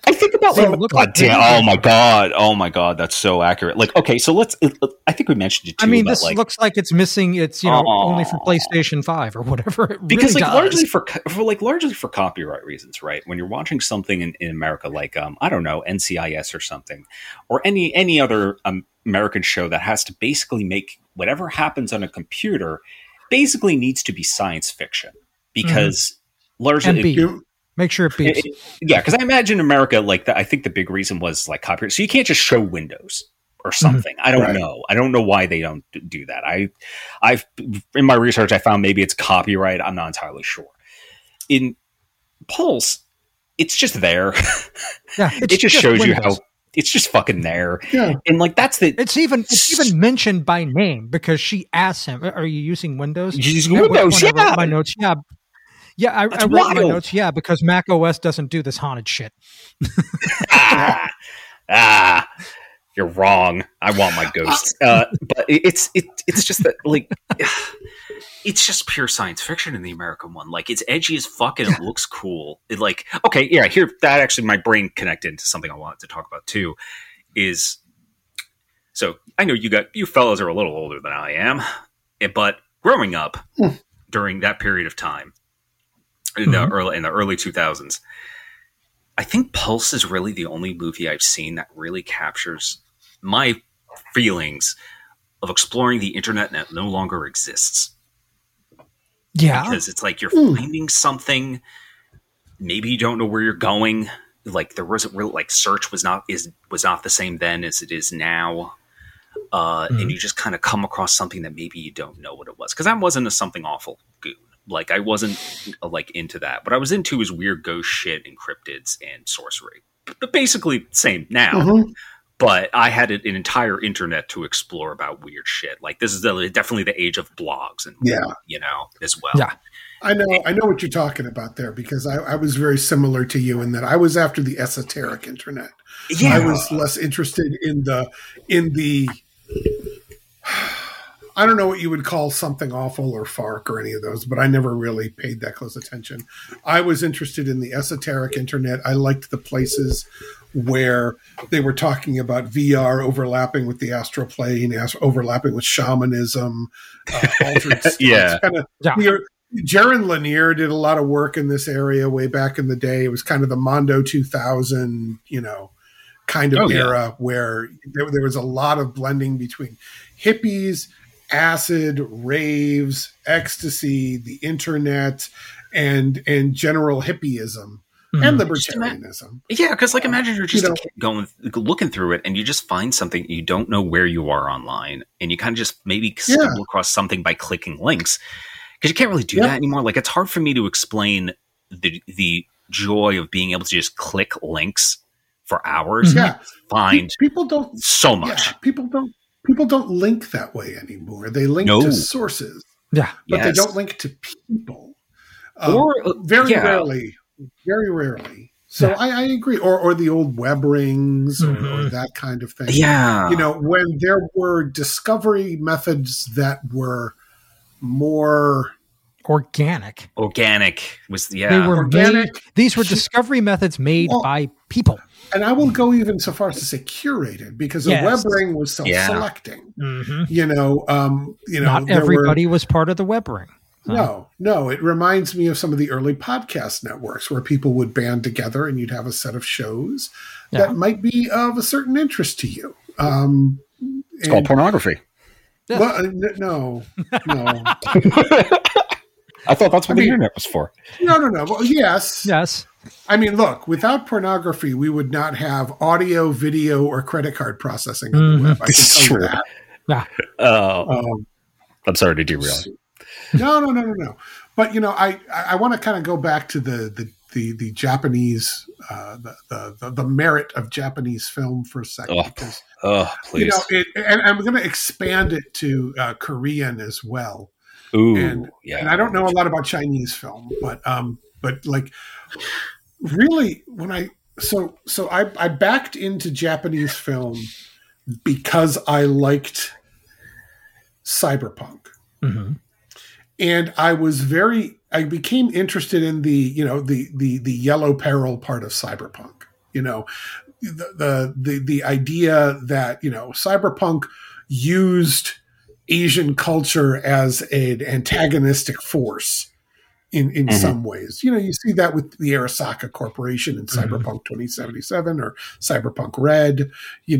I think about They like, look God like damn, paintings. oh my god, that's so accurate. Like, okay, so I think we mentioned it too. I mean, about, this like, looks like it's missing. It's only for PlayStation 5 or whatever. It because really like does. largely for copyright reasons, right? When you're watching something in America, like I don't know, NCIS or something, or any other American show that has to basically make whatever happens on a computer basically needs to be science fiction because largely And beep. Make sure it beeps. yeah, because I imagine America, like I think the big reason was like copyright. So you can't just show Windows or something. I don't know. I don't know why they don't do that. I've in my research I found maybe it's copyright. I'm not entirely sure. In Pulse, it's just there. Yeah, it just shows Windows. you how it's just fucking there. Yeah. And like that's the It's even mentioned by name because she asks him, "Are you using Windows?" You're using At which Windows, point I yeah. wrote my notes. Yeah. Yeah, I wrote my wild. notes. Yeah, because Mac OS doesn't do this haunted shit. You're wrong. I want my ghosts. But it's just that like it's just pure science fiction in the American one. Like it's edgy as fuck and it looks cool. It like okay, yeah. Here, that actually my brain connected to something I wanted to talk about too. Is so I know you fellas are a little older than I am, but growing up during that period of time in the early 2000s. I think Pulse is really the only movie I've seen that really captures my feelings of exploring the internet that no longer exists. Yeah. Because it's like you're finding something, maybe you don't know where you're going. Like there wasn't real like search was not the same then as it is now. And you just kind of come across something that maybe you don't know what it was. Because I wasn't a something awful goon. Like I wasn't like into that. What I was into was weird ghost shit and cryptids and sorcery. But basically same now. But I had an entire internet to explore about weird shit. Like this is definitely the age of blogs and as well. Yeah. I know what you're talking about there because I was very similar to you in that I was after the esoteric internet. Yeah. I was less interested in the I don't know what you would call something awful or FARC or any of those, but I never really paid that close attention. I was interested in the esoteric internet. I liked the places where they were talking about VR overlapping with the astral plane, overlapping with shamanism, altered states. Yeah. Jaron Lanier did a lot of work in this area way back in the day. It was kind of the Mondo 2000, kind of era where there was a lot of blending between hippies, acid, raves, ecstasy, the internet, and general hippieism and libertarianism. Yeah, because like imagine you're just looking through it and you just find something you don't know where you are online, and you kind of just maybe stumble across something by clicking links because you can't really do that anymore. Like it's hard for me to explain the joy of being able to just click links for hours. Yeah, find people don't so much. Yeah, people don't link that way anymore. They link to sources. Yeah. But they don't link to people. Very rarely. So I agree. Or the old web rings or that kind of thing. Yeah. When there were discovery methods that were more organic was they were organic. These were discovery methods made by people. And I will go even so far as to say curated, because a web ring was self-selecting. Not everybody was part of the web ring. No. It reminds me of some of the early podcast networks where people would band together and you'd have a set of shows that might be of a certain interest to you. It's called pornography. Well, no. I thought that's what the internet was for. No. Well, yes. Yes. I mean, look, without pornography, we would not have audio, video, or credit card processing on the web. I can tell you that. Yeah. I'm sorry to derail. No. But I want to kind of go back to the Japanese, the merit of Japanese film for a second. Please. And I'm going to expand it to Korean as well. Ooh, and I don't know a lot about Chinese film, but like really when I backed into Japanese film because I liked cyberpunk. And I became interested in the yellow peril part of cyberpunk. The idea that, cyberpunk used Asian culture as an antagonistic force in some ways. You see that with the Arasaka Corporation in Cyberpunk 2077 or Cyberpunk Red. You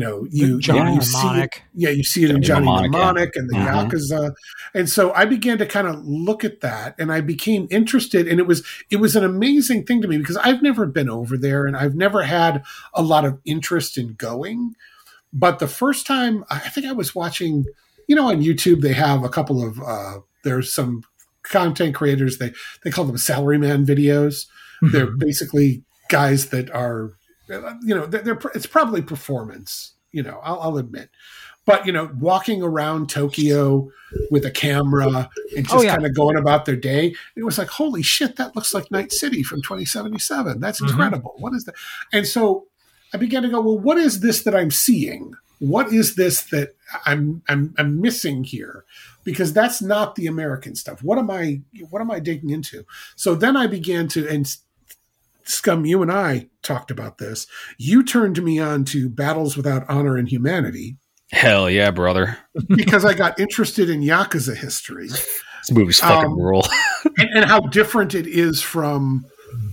see it in Johnny Mnemonic and the Yakuza. And so I began to kind of look at that, and I became interested, and it was an amazing thing to me because I've never been over there and I've never had a lot of interest in going. But the first time, I think I was watching, on YouTube, they have a couple of, there's some content creators, they call them salaryman videos. They're basically guys that are, it's probably performance, I'll admit. But, walking around Tokyo with a camera and just kind of going about their day, it was like, holy shit, that looks like Night City from 2077. That's incredible. What is that? And so I began to go, well, what is this that I'm seeing? What is this that I'm missing here? Because that's not the American stuff. What am I digging into? So then I began to, and Scum, you and I talked about this. You turned me on to Battles Without Honor and Humanity. Hell yeah, brother. Because I got interested in Yakuza history. This movie's fucking rural. and how different it is from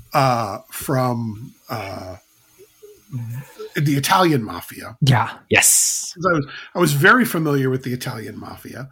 the Italian mafia. Yeah. Yes. I was very familiar with the Italian mafia,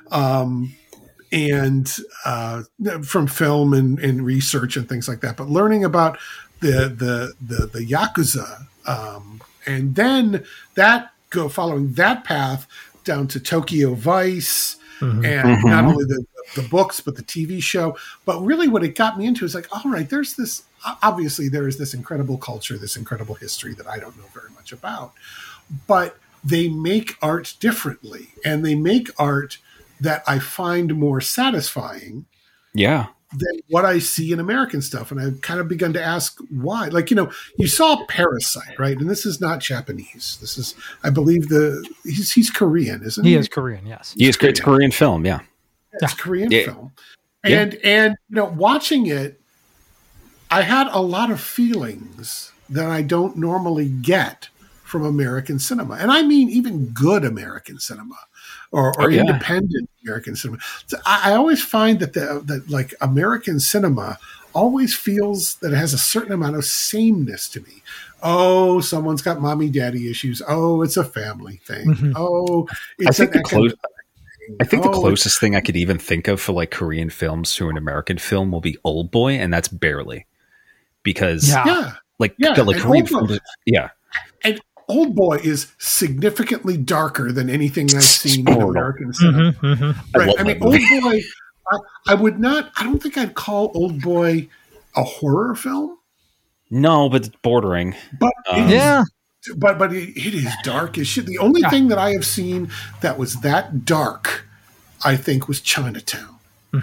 and from film and research and things like that. But learning about the Yakuza, and then following that path down to Tokyo Vice, and not only the books but the TV show. But really, what it got me into is like, all right, there's this. Obviously, there is this incredible culture, this incredible history that I don't know very much about, but they make art differently, and they make art that I find more satisfying than what I see in American stuff. And I've kind of begun to ask why. Like, you saw Parasite, right? And this is not Japanese. This is, I believe, he's Korean, isn't he? He is Korean, yes. He is Korean. It's a Korean film, yeah. It's Korean film. And watching it, I had a lot of feelings that I don't normally get from American cinema. And I mean even good American cinema or independent American cinema. So I always find that like American cinema always feels that it has a certain amount of sameness to me. Oh, someone's got mommy daddy issues. Oh, it's a family thing. Oh, it's I think the closest thing I could even think of for like Korean films to an American film will be Old Boy, and that's barely. Because Korean films, and Old Boy is significantly darker than anything I've seen in American cinema. Right? I mean, Old Boy, I don't think I'd call Old Boy a horror film. No, but it's bordering. But but it is dark as shit. The only thing that I have seen that was that dark, I think, was Chinatown.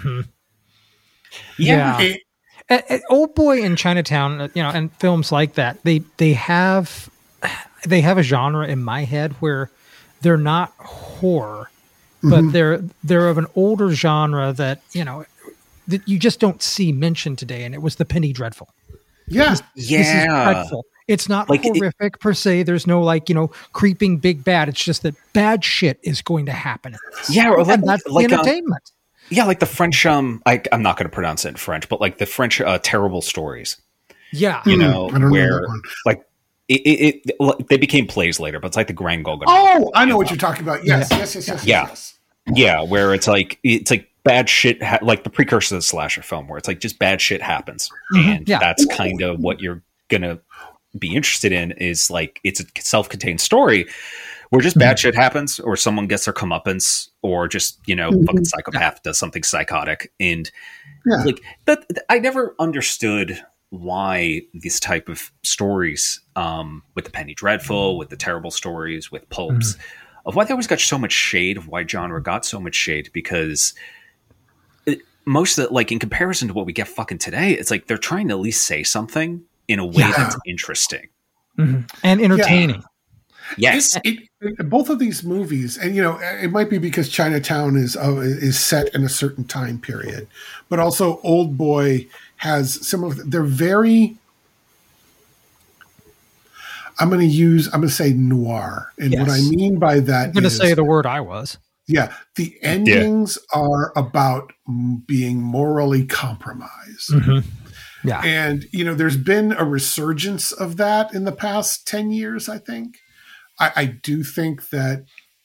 Old Boy and Chinatown, and films like that, they have a genre in my head where they're not horror, but they're of an older genre that that you just don't see mentioned today, and it was the Penny Dreadful. This is dreadful. It's not like horrific per se. There's no creeping big bad. It's just that bad shit is going to happen. Or that's the entertainment. Like the French, I'm not going to pronounce it in French, but like the French terrible stories. Yeah. Where like they became plays later, but it's like the Grand Gogan. Oh, I know what you're talking about. Yes. Yeah, where it's like bad shit, like the precursor to the slasher film, where it's like just bad shit happens. And that's kind of what you're going to be interested in, is like it's a self-contained story where just bad shit happens, or someone gets their comeuppance, or just, fucking psychopath does something psychotic. And like that, I never understood why this type of stories, with the Penny Dreadful, with the terrible stories, with pulps, of why they always got so much shade, of why genre got so much shade, because most of the, like, in comparison to what we get fucking today, it's like they're trying to at least say something in a way that's interesting. And entertaining. Yes. Both of these movies, and it might be because Chinatown is set in a certain time period, but also Old Boy has similar. They're very. I'm going to say noir. And what I Yes. mean by that I'm going to say the word I was. yeah, the endings are about being morally compromised. Yeah. And, there's been a resurgence of that in the past 10 years, I think. I do think that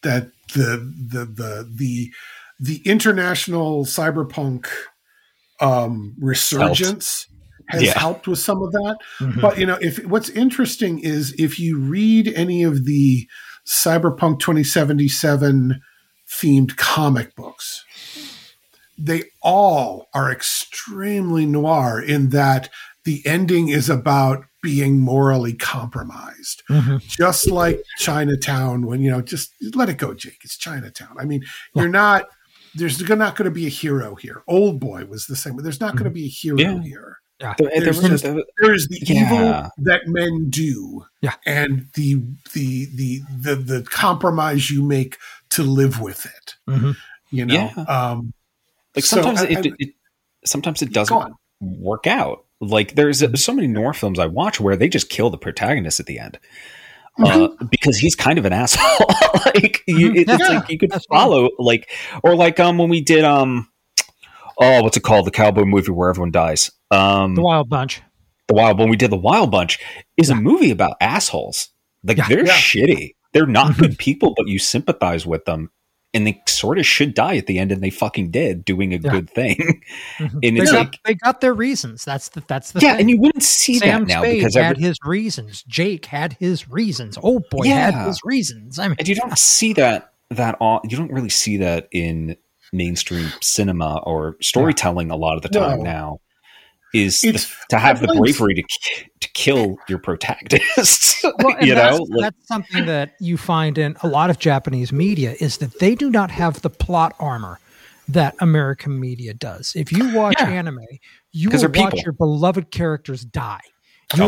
the international cyberpunk resurgence has helped with some of that. But, what's interesting is if you read any of the Cyberpunk 2077 themed comic books, they all are extremely noir in that the ending is about being morally compromised. Just like Chinatown, when, just let it go, Jake. It's Chinatown. I mean, there's not going to be a hero here. Old Boy was the same, but there's not going to be a hero here. Yeah. There's the evil that men do, and the compromise you make to live with it. Sometimes it doesn't work out. Like there's so many noir films I watch where they just kill the protagonist at the end because he's kind of an asshole. It's like you could follow when we did what's it called, the cowboy movie where everyone dies, The Wild Bunch. When we did The Wild Bunch is a movie about assholes. They're shitty. They're not good people, but you sympathize with them. And they sort of should die at the end, and they fucking did, doing a good thing. And it's they got their reasons. That's the thing. And you wouldn't see Sam that now Spade because had his reasons. Jake had his reasons. Old Boy had his reasons. I mean, and you don't see that you don't really see that in mainstream cinema or storytelling a lot of the time now. To have the bravery to kill your protagonists. Well, that's something that you find in a lot of Japanese media is that they do not have the plot armor that American media does. If you watch anime, you will watch your beloved characters die. You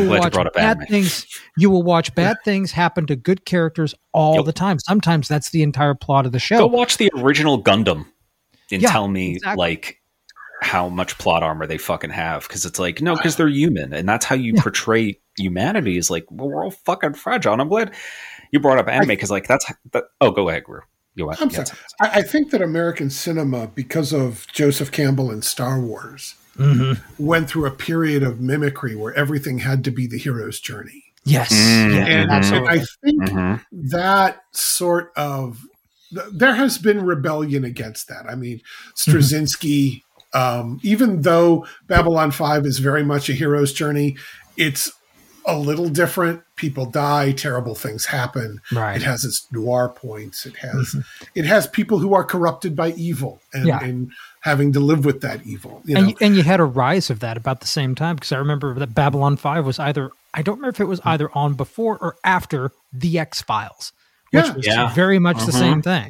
will watch bad things happen to good characters all the time. Sometimes that's the entire plot of the show. Go watch the original Gundam and tell me how much plot armor they fucking have, because it's like, no, because they're human, and that's how you portray humanity, is like, well, we're all fucking fragile. And I'm glad you brought up anime, because go ahead, Gru. I'm sorry. I think that American cinema, because of Joseph Campbell and Star Wars, went through a period of mimicry where everything had to be the hero's journey. Yes. And I think that sort of, there has been rebellion against that. I mean, Straczynski, even though Babylon 5 is very much a hero's journey, it's a little different. People die, terrible things happen. Right. It has its noir points. It has people who are corrupted by evil and having to live with that evil. And you had a rise of that about the same time, because I remember that Babylon 5 was I don't remember if it was either on before or after The X-Files, which was very much the same thing.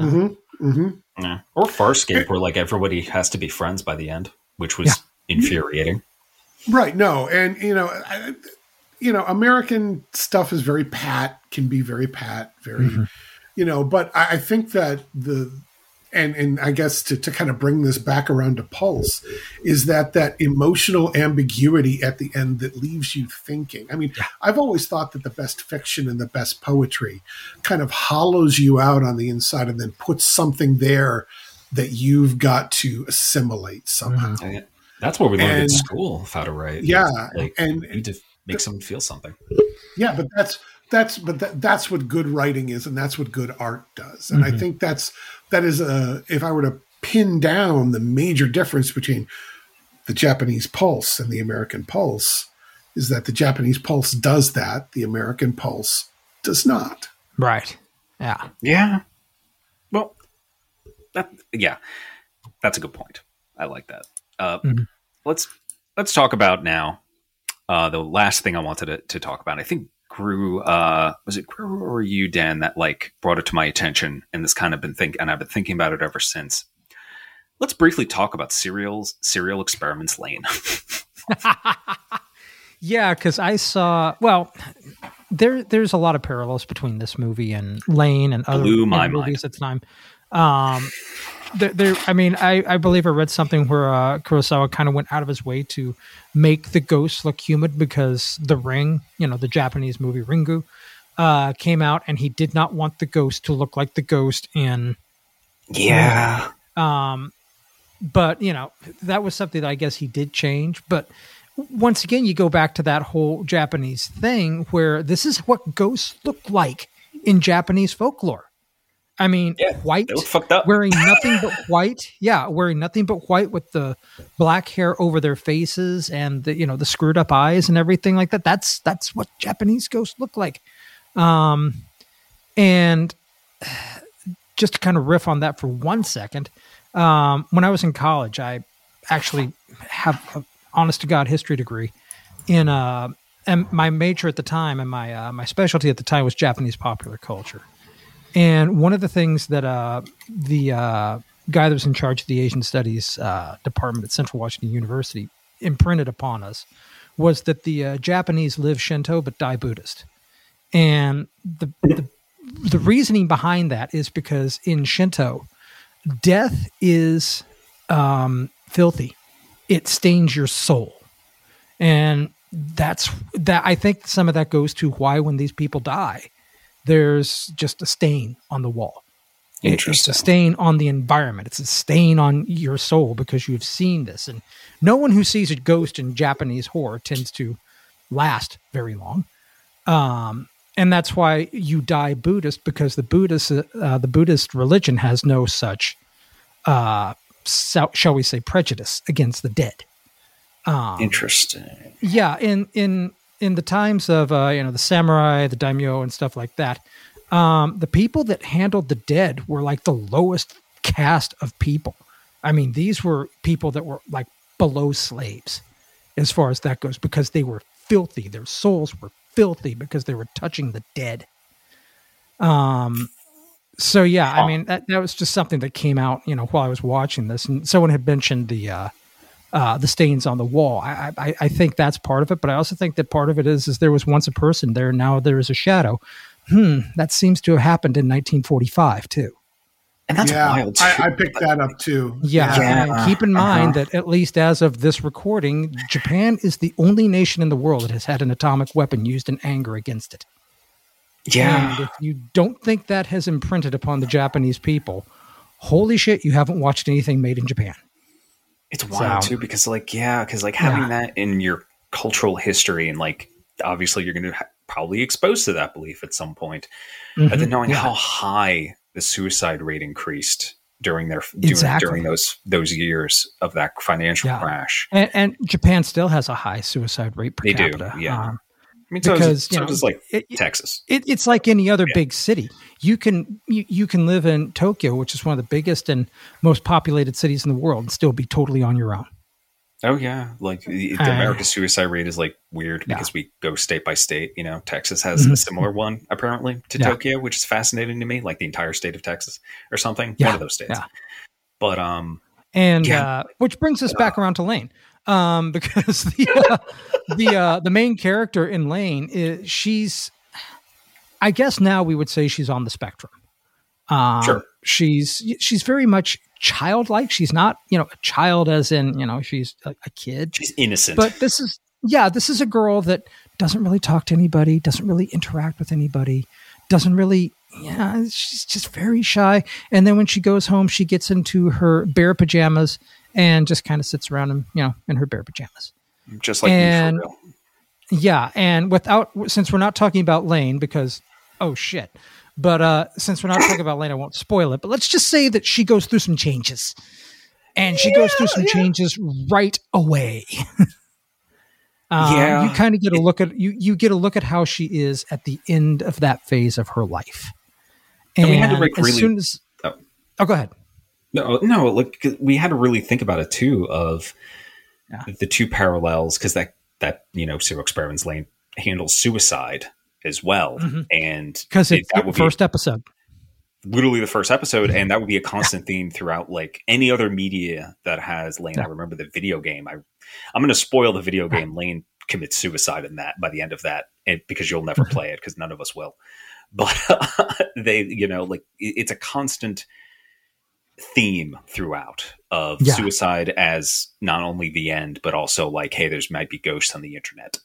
Yeah. Or Farscape, where like everybody has to be friends by the end, which was infuriating. Right. No. And, American stuff is very can be very but I think that and I guess to kind of bring this back around to Pulse is that emotional ambiguity at the end that leaves you thinking. I mean, I've always thought that the best fiction and the best poetry kind of hollows you out on the inside and then puts something there that you've got to assimilate somehow. That's what we learned in school, how to write. Yeah. And you need to make someone feel something. Yeah, but that's what good writing is, and that's what good art does. And I think that is if I were to pin down the major difference between the Japanese Pulse and the American Pulse, is that the Japanese Pulse does that, the American Pulse does not. Right. Yeah. Yeah. Well, that's a good point. I like that. Let's talk about now the last thing I wanted to talk about. I think Gru, was it Gru or you, Dan, that like brought it to my attention, and this kind of and I've been thinking about it ever since. Let's briefly talk about Serial Experiments Lain. Yeah, because I saw, there's a lot of parallels between this movie and Lain and other movies at the time. I believe I read something where Kurosawa kind of went out of his way to make the ghosts look human because The Ring, the Japanese movie Ringu, came out, and he did not want the ghost to look like the ghost in. Yeah. But that was something that I guess he did change. But once again, you go back to that whole Japanese thing where this is what ghosts look like in Japanese folklore. I mean, white, they look fucked up. wearing nothing but white. Yeah, wearing nothing but white with the black hair over their faces and the screwed up eyes and everything like that. That's what Japanese ghosts look like. And just to kind of riff on that for 1 second, when I was in college, I actually have an honest to God history degree and my major at the time and my specialty at the time was Japanese popular culture. And one of the things that the guy that was in charge of the Asian Studies department at Central Washington University imprinted upon us was that the Japanese live Shinto but die Buddhist. And the reasoning behind that is because in Shinto, death is filthy. It stains your soul. And I think some of that goes to why when these people die, there's just a stain on the wall. Interesting. It's a stain on the environment. It's a stain on your soul because you've seen this. And no one who sees a ghost in Japanese horror tends to last very long. And that's why you die Buddhist, because the Buddhist religion has no such, shall we say, prejudice against the dead. Interesting. Yeah, in the times of the samurai, the daimyo, and stuff like that, the people that handled the dead were like the lowest caste of people. I mean, these were people that were like below slaves, as far as that goes, because they were filthy. Their souls were filthy because they were touching the dead. So yeah, I mean that was just something that came out, while I was watching this, and someone had mentioned the stains on the wall. I think that's part of it, but I also think that part of it is there was once a person there, now there is a shadow. That seems to have happened in 1945 too. And that's wild too. I picked that up too. Yeah. And keep in mind that at least as of this recording, Japan is the only nation in the world that has had an atomic weapon used in anger against it. Yeah. And if you don't think that has imprinted upon the Japanese people, holy shit, you haven't watched anything made in Japan. It's wild too, because having that in your cultural history, and obviously you're going to probably exposed to that belief at some point, but then knowing how high the suicide rate increased during during those years of that financial crash. And Japan still has a high suicide rate per capita. Do, yeah. I mean, because so does Texas. It's like any other big city. You can live in Tokyo, which is one of the biggest and most populated cities in the world, and still be totally on your own. Oh yeah, the American suicide rate is weird because we go state by state. Texas has a similar one apparently to Tokyo, which is fascinating to me. Like the entire state of Texas or something. Yeah. One of those states. Yeah. But which brings us back around to Lane. Because the main character in Lane she's, I guess now we would say she's on the spectrum. Sure. She's very much childlike. She's not, a child as in, she's a kid. She's innocent. But this is a girl that doesn't really talk to anybody, doesn't really interact with anybody, doesn't really, she's just very shy. And then when she goes home, she gets into her bear pajamas and just kind of sits around in her bear pajamas. Just like me, for real. Yeah. And since we're not talking about Lane because, oh shit. But since we're not talking about Lane, I won't spoil it. But let's just say that she goes through some changes. And she goes through some changes right away. You kind of get a look at you get a look at how she is at the end of that phase of her life. And we had to go ahead. No, look, we had to really think about it too, of the two parallels, because that Serial Experiments Lane handles suicide as well. Mm-hmm. And because it's the first episode. Literally the first episode, and that would be a constant theme throughout any other media that has Lane. I remember the video game. I'm going to spoil the video game. Lane commits suicide in that by the end of that, because you'll never play it, because none of us will. But it's a constant theme throughout of Yeah. suicide as not only the end, but also like, hey, there's might be ghosts on the internet,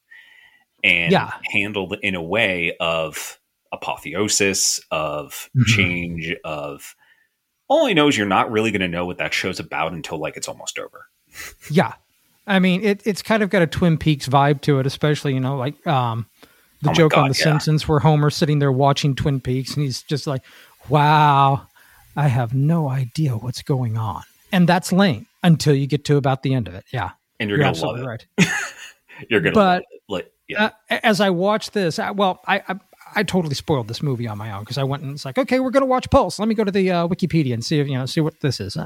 and Yeah. handled in a way of apotheosis, of Mhm. change, of all I know is you're not really going to know what that show's about until like it's almost over. Yeah. I mean, it's kind of got a Twin Peaks vibe to it, especially, like the Oh my joke on God, The yeah. Simpsons where Homer's sitting there watching Twin Peaks and he's just like, wow, I have no idea what's going on. And that's lame until you get to about the end of it. Yeah. And you're going to love absolutely it. right. You're going to love But- it. Like, yeah. As I watched this, I totally spoiled this movie on my own because I went and it's like, okay, we're going to watch Pulse. Let me go to the Wikipedia and see if, see what this is.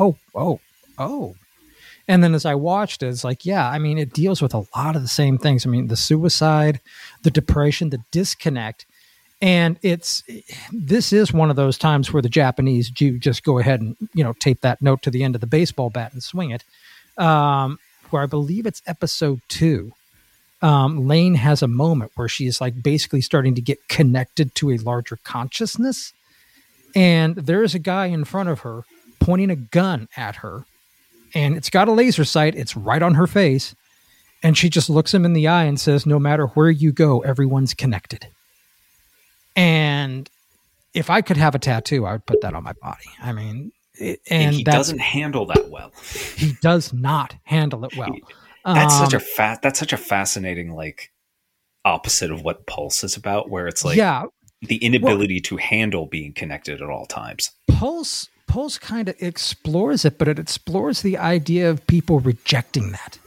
Oh. And then as I watched it, it's like, yeah, I mean, it deals with a lot of the same things. I mean, the suicide, the depression, the disconnect. And this is one of those times where the Japanese do just go ahead and, tape that note to the end of the baseball bat and swing it. Where I believe it's episode 2. Lane has a moment where she's like basically starting to get connected to a larger consciousness. And there's a guy in front of her pointing a gun at her. And it's got a laser sight. It's right on her face. And she just looks him in the eye and says, no matter where you go, everyone's connected. And if I could have a tattoo, I would put that on my body. I mean, and he doesn't handle that well. He does not handle it well. That's such a fascinating like opposite of what Pulse is about, where it's like the inability to handle being connected at all times. Pulse kind of explores it, but it explores the idea of people rejecting that.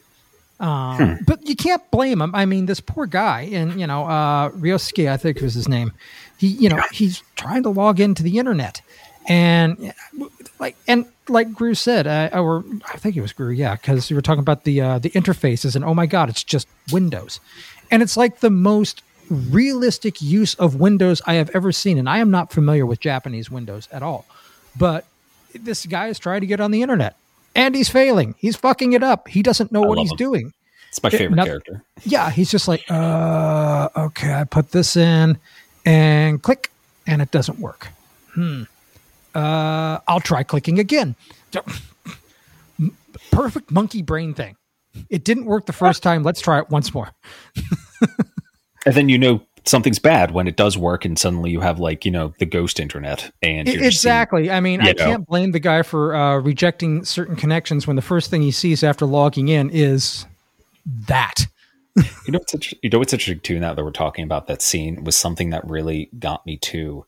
But you can't blame him. I mean, this poor guy, and Ryosuke, I think was his name. He's trying to log into the internet, and like Gru said, or I think it was Gru, yeah, because we were talking about the interfaces, and oh my God, it's just Windows, and it's like the most realistic use of Windows I have ever seen, and I am not familiar with Japanese Windows at all, but this guy is trying to get on the internet. And he's failing. He's fucking it up. He doesn't know what he's doing. It's my favorite character. Yeah, he's just like, okay, I put this in and click, and it doesn't work. I'll try clicking again. Perfect monkey brain thing. It didn't work the first time. Let's try it once more. And then something's bad when it does work, and suddenly you have the ghost internet. And exactly. I mean, I can't blame the guy for rejecting certain connections when the first thing he sees after logging in is that. What's interesting too, now that we're talking about that scene, was something that really got me too.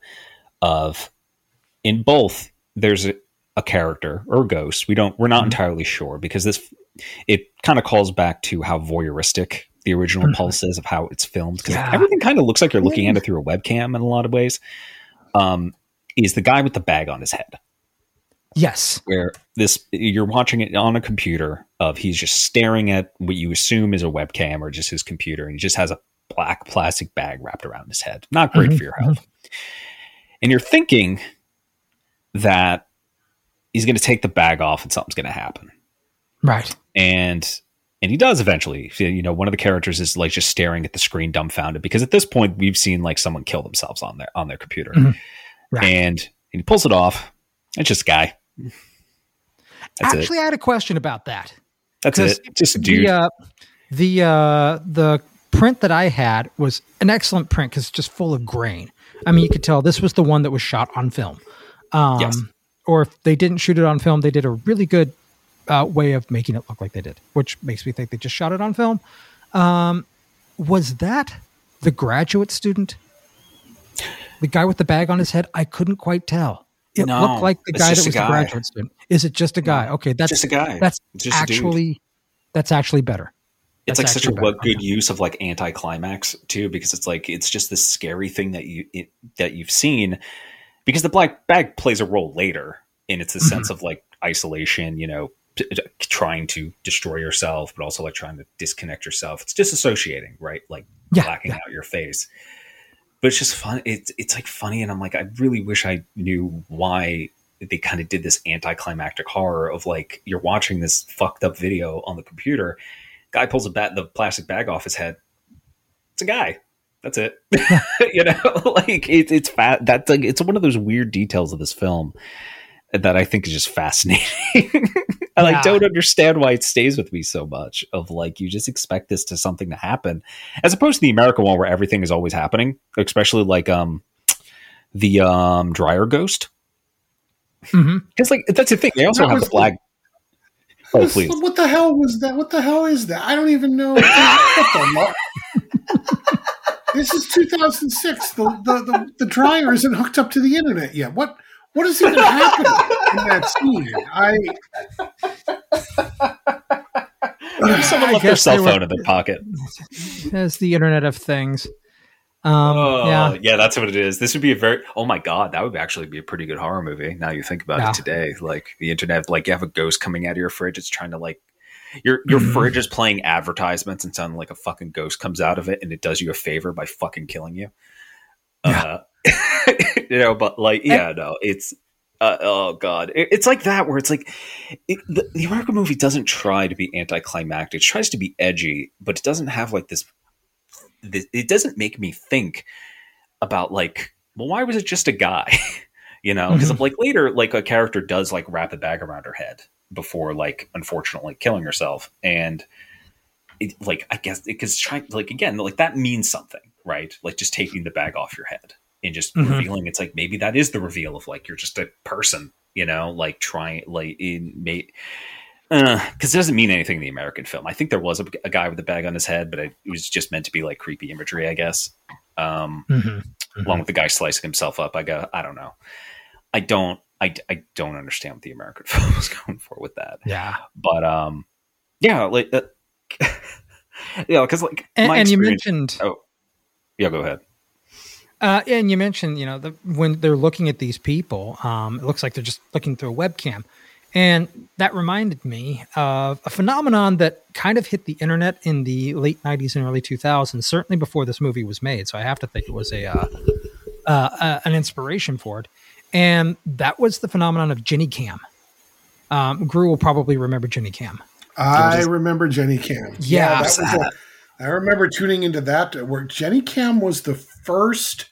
In both, there's a character or a ghost. We're not entirely sure, because it kind of calls back to how voyeuristic the original Pulse is, of how it's filmed, because everything kind of looks like you're looking at it through a webcam in a lot of ways. Is the guy with the bag on his head. Yes. Where you're watching it on a computer he's just staring at what you assume is a webcam or just his computer, and he just has a black plastic bag wrapped around his head. Not great for your health. And you're thinking that he's going to take the bag off and something's going to happen. Right. And he does eventually. One of the characters is like just staring at the screen dumbfounded, because at this point we've seen like someone kill themselves on their computer. Right. And he pulls it off. It's just a guy. Actually, I had a question about that. That's it. Just a dude. The print that I had was an excellent print because it's just full of grain. I mean, you could tell this was the one that was shot on film. Yes. Or if they didn't shoot it on film, they did a really good way of making it look like they did, which makes me think they just shot it on film. Was that the graduate student? The guy with the bag on his head? I couldn't quite tell. It looked like the guy that was the graduate student. Is it just a guy? Okay, that's just a guy. That's just actually better. It's like such a good use of like anticlimax too, because it's like it's just this scary thing that you've seen, because the black bag plays a role later, and it's a sense of like isolation, trying to destroy yourself, but also like trying to disconnect yourself. It's disassociating, right? Like blacking out your face. But it's just fun. It's like funny, and I'm like, I really wish I knew why they kind of did this anticlimactic horror of like you're watching this fucked up video on the computer. Guy pulls the plastic bag off his head. It's a guy. That's it. Like it's fat. That's like it's one of those weird details of this film that I think is just fascinating. And I don't understand why it stays with me so much. Of like, you just expect this to something to happen, as opposed to the American one where everything is always happening. Especially like the dryer ghost, because like that's the thing. They also have the flag. Oh, please! What the hell was that? What the hell is that? I don't even know. This is 2006. The dryer isn't hooked up to the internet yet. What is even happening in that scene? Someone left their cell phone in their pocket. As the Internet of Things. Yeah, that's what it is. This would be oh my God, that would actually be a pretty good horror movie. Now you think about it today, like the internet, like you have a ghost coming out of your fridge. It's trying to like, your fridge is playing advertisements and sounding like a fucking ghost comes out of it. And it does you a favor by fucking killing you. But like, it's, oh God, it's like that where it's like the American movie doesn't try to be anticlimactic. It tries to be edgy, but it doesn't have like this. It doesn't make me think about like, well, why was it just a guy? Because like later, like a character does like wrap a bag around her head before like unfortunately killing herself, and it, like I guess because trying like again like that means something, right? Like just taking the bag off your head and just revealing it's like maybe that is the reveal of like you're just a person, like trying like because it doesn't mean anything in the American film. I think there was a guy with a bag on his head, but it was just meant to be like creepy imagery, I guess. Along with the guy slicing himself up. I don't know. I don't understand what the American film was going for with that. Yeah. But like because like and you mentioned. Oh, yeah. Go ahead. And you mentioned, when they're looking at these people, it looks like they're just looking through a webcam. And that reminded me of a phenomenon that kind of hit the internet in the late 90s and early 2000s, certainly before this movie was made. So I have to think it was an inspiration for it. And that was the phenomenon of Jenny Cam. Gru will probably remember Jenny Cam. I remember Jenny Cam. Yeah. I remember tuning into that where Jenny Cam was the first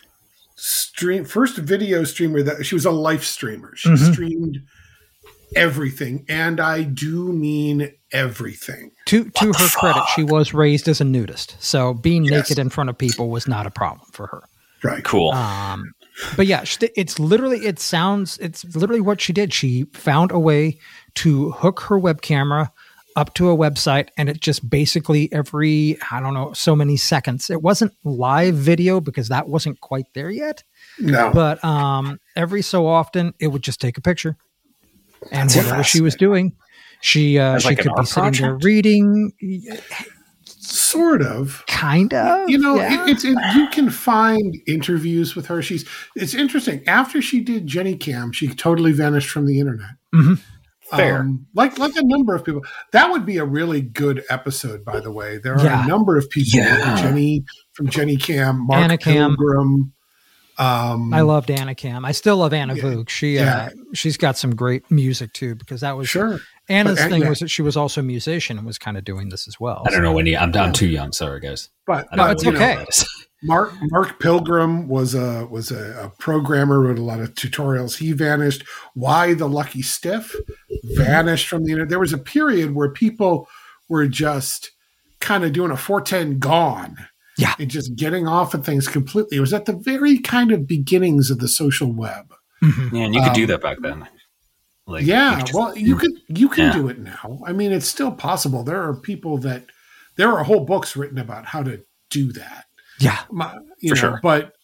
video streamer that she was a live streamer. She streamed everything, and I do mean everything. To her credit, she was raised as a nudist, so being naked in front of people was not a problem for her. Right. Cool. But yeah, it's literally what she did. She found a way to hook her web camera up to a website, and it just basically every, I don't know, so many seconds. It wasn't live video because that wasn't quite there yet. No. But every so often, it would just take a picture. And whatever she was doing, she could be sitting there reading. Sort of. Kind of. You can find interviews with her. It's interesting. After she did Jenny Cam, she totally vanished from the internet. Fair. Like a number of people. That would be a really good episode, by the way. There are a number of people from Jenny Cam, Mark Pilgrim. I loved Anna Cam. I still love Anna Vuk. She's got some great music too, because that was Anna's thing was that she was also a musician and was kind of doing this as well. I don't know when I'm too young. Sorry, guys. But it's okay. Mark Pilgrim was a programmer, wrote a lot of tutorials. He vanished. Why the Lucky Stiff vanished from the internet. There was a period where people were just kind of doing a 410 gone. Yeah. And just getting off of things completely. It was at the very kind of beginnings of the social web. Yeah, and you could do that back then. Like, you can do it now. I mean, it's still possible. There are whole books written about how to do that. Yeah, for sure. But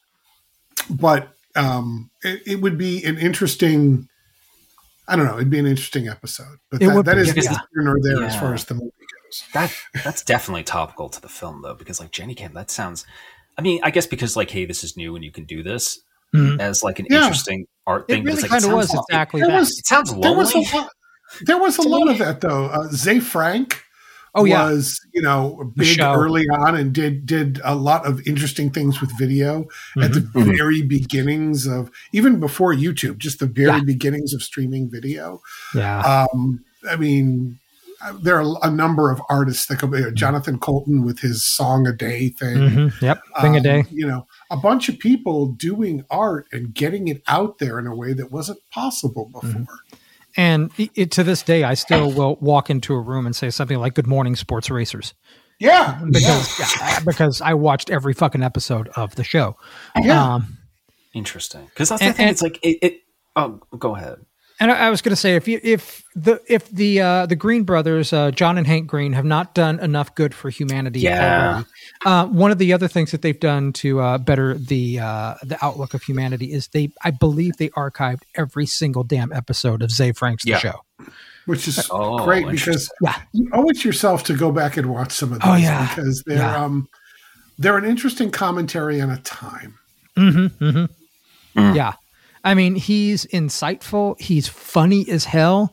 it would be an interesting. I don't know. It'd be an interesting episode. But that is neither here nor there as far as the movie goes. That's definitely topical to the film, though, because like Jenny Cam, that sounds. I mean, I guess because like, hey, this is new and you can do this as like an interesting art thing. It really like, kind of was exactly that. It sounds lonely. There was a lot of that, though. Zay Frank was, big early on and did a lot of interesting things with video at the very beginnings of, even before YouTube, just the very beginnings of streaming video. Yeah. I mean, there are a number of artists that go. Jonathan Colton with his Song a Day thing. Mm-hmm. Yep, thing a day. A bunch of people doing art and getting it out there in a way that wasn't possible before. Mm-hmm. And to this day, I still will walk into a room and say something like, "Good morning, sports racers." Yeah, because I watched every fucking episode of the show. Yeah, interesting. Because that's the thing. It's like it. Oh, go ahead. And I was going to say, if the Green brothers, John and Hank Green, have not done enough good for humanity already, one of the other things that they've done to better the outlook of humanity is I believe they archived every single damn episode of Zay Frank's The Show, which is great because you owe it yourself to go back and watch some of those because they're an interesting commentary on a time. Mm-hmm. Mm-hmm. Mm. Yeah. I mean, he's insightful. He's funny as hell.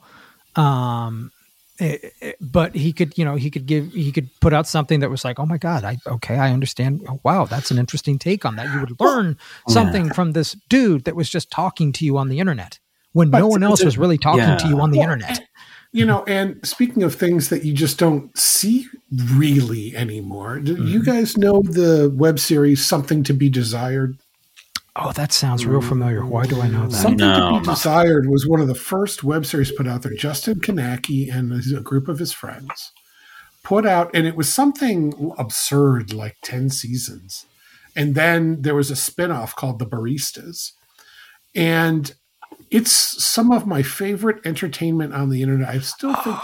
But he could put out something that was like, oh my God, I understand. Oh, wow. That's an interesting take on that. You would learn something from this dude that was just talking to you on the internet when no one else was really talking to you on the internet. And speaking of things that you just don't see really anymore, do you guys know the web series Something to Be Desired? Oh, that sounds real familiar. Why do I know that? Something to Be Desired was one of the first web series put out there. Justin Kanacki and a group of his friends put out, and it was something absurd, like 10 seasons. And then there was a spinoff called The Baristas. And it's some of my favorite entertainment on the internet. I still think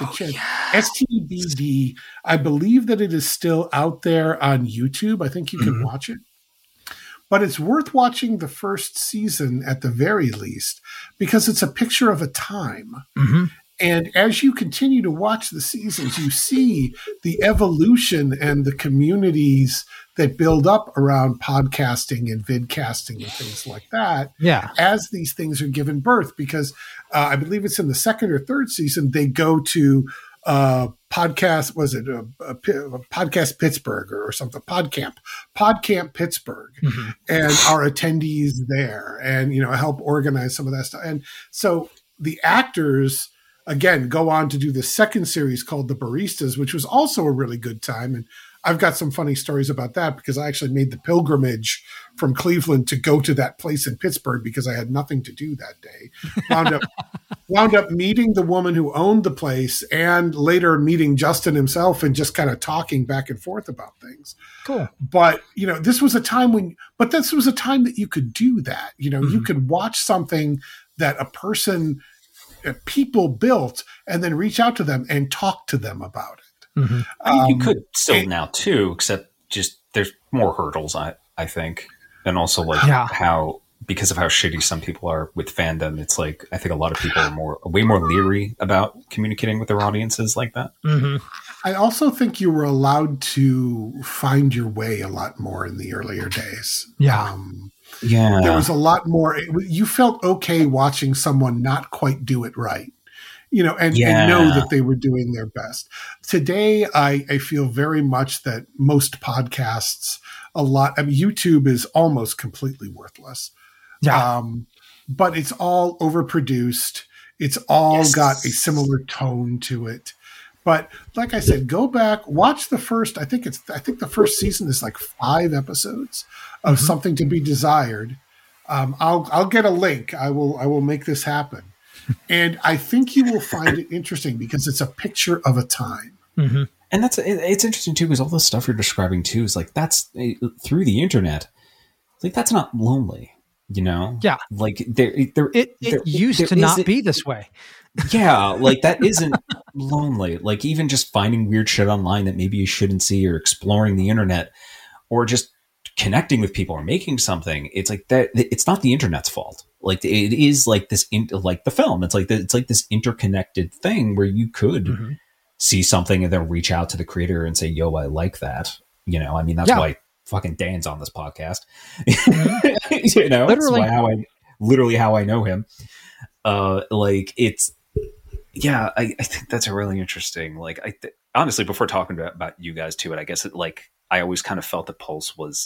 STBD, I believe that it is still out there on YouTube. I think you can watch it. But it's worth watching the first season at the very least because it's a picture of a time. Mm-hmm. And as you continue to watch the seasons, you see the evolution and the communities that build up around podcasting and vidcasting and things like that. Yeah. As these things are given birth, because I believe it's in the second or third season, they go to podcast, was it a Podcast Pittsburgh or something? PodCamp Pittsburgh, and our attendees there, and help organize some of that stuff. And so the actors again go on to do the second series called The Baristas, which was also a really good time. And I've got some funny stories about that because I actually made the pilgrimage from Cleveland to go to that place in Pittsburgh because I had nothing to do that day. Wound up meeting the woman who owned the place and later meeting Justin himself and just kind of talking back and forth about things. Cool. But, this was a time that you could do that. You could watch something that people built and then reach out to them and talk to them about it. Mm-hmm. I mean, you could still now too, except just there's more hurdles, I think. And also because of how shitty some people are with fandom, it's like, I think a lot of people are way more leery about communicating with their audiences like that. Mm-hmm. I also think you were allowed to find your way a lot more in the earlier days. Yeah. There was a lot more. You felt okay watching someone not quite do it right. And know that they were doing their best. Today, I feel very much that most podcasts, YouTube is almost completely worthless. Yeah. But it's all overproduced. It's all got a similar tone to it. But like I said, go back, watch the first, I think the first season is like 5 episodes of Something to Be Desired. I'll get a link. I will make this happen. And I think you will find it interesting because it's a picture of a time. Mm-hmm. And it's interesting too, because all the stuff you're describing too is like, that's through the internet. Like that's not lonely, Yeah. Like it used to not be this way. Yeah. Like that isn't lonely. Like even just finding weird shit online that maybe you shouldn't see, or exploring the internet, or just connecting with people or making something. It's like that. It's not the internet's fault. Like it is like this, like the film. It's like this interconnected thing where you could see something and then reach out to the creator and say, "Yo, I like that." I mean, that's why fucking Dan's on this podcast. Literally, that's how I know him. Like it's, I think that's a really interesting. Like honestly, before talking about you guys too, and I guess I always kind of felt that Pulse was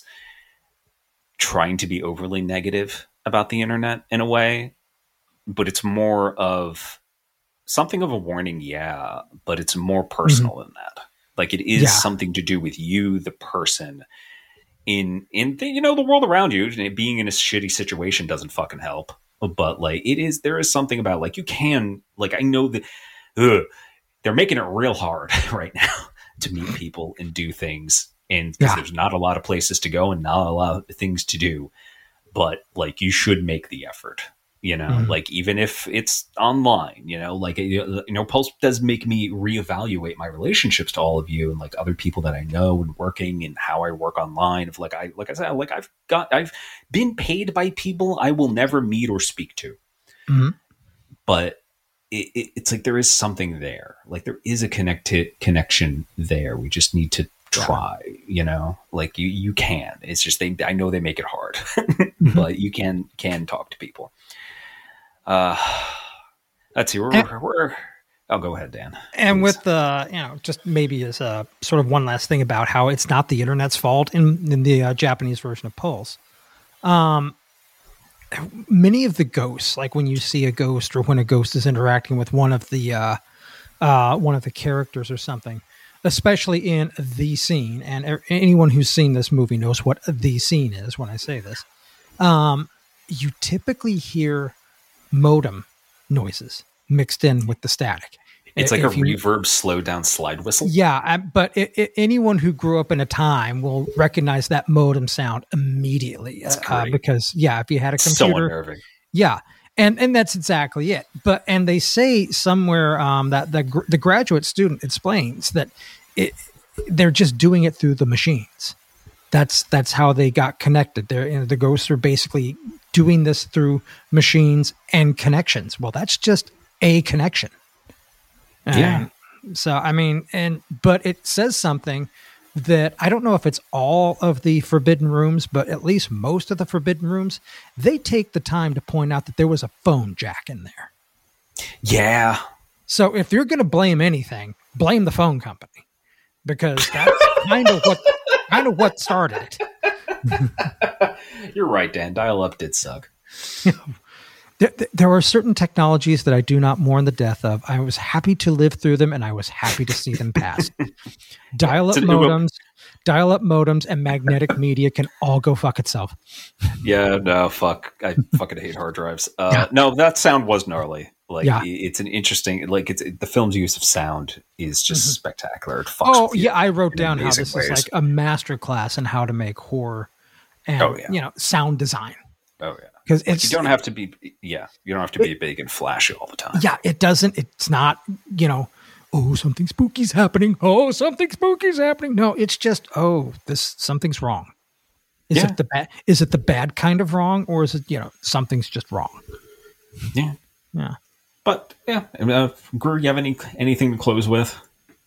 trying to be overly negative about the internet in a way, but it's more of something of a warning, yeah, but it's more personal than that. Like it is something to do with you, the person, in the world around you. Being in a shitty situation doesn't fucking help. But like there is something about like you can, like, I know that they're making it real hard right now to meet people and do things, and because there's not a lot of places to go and not a lot of things to do. But like you should make the effort. Like even if it's online, like, Pulse does make me reevaluate my relationships to all of you and like other people that I know and working and how I work online. Of like I said, like I've been paid by people I will never meet or speak to, but it's like there is something there. Like there is a connection there. We just need to try, like you can. It's just I know they make it hard, but you can talk to people. Let's see. I'll go ahead, Dan. And please. With just maybe as a sort of one last thing about how it's not the internet's fault in the Japanese version of Pulse. Many of the ghosts, like when you see a ghost or when a ghost is interacting with one of the characters or something, especially in the scene, and anyone who's seen this movie knows what the scene is when I say this. You typically hear modem noises mixed in with the static. It's like a reverb slowed down slide whistle. Yeah, but anyone who grew up in a time will recognize that modem sound immediately. Because if you had a computer, so unnerving. Yeah, and that's exactly it. And they say somewhere that the graduate student explains that they're just doing it through the machines. That's how they got connected. The ghosts are basically doing this through machines and connections. Well, that's just a connection. So, I mean, but it says something that I don't know if it's all of the forbidden rooms, but at least most of the forbidden rooms, they take the time to point out that there was a phone jack in there. Yeah. So if you're going to blame anything, blame the phone company, because that's kind of what started it. You're right, Dan. Dial-up did suck. There are certain technologies that I do not mourn the death of. I was happy to live through them, and I was happy to see them pass. Dial-up modems, and magnetic media can all go fuck itself. Yeah, no, fuck. I fucking hate hard drives. No, that sound was gnarly. Like, it's an interesting, like, the film's use of sound is just spectacular. It fucks with you I wrote down how this is ways. like a master class in how to make horror and sound design. Oh yeah, because you don't have to be big and flashy all the time. Yeah, it's not something spooky's happening. Oh, something spooky's happening. No, it's just something's wrong. Is it the bad kind of wrong, or is it something's just wrong? Yeah. But Greer, you have anything to close with?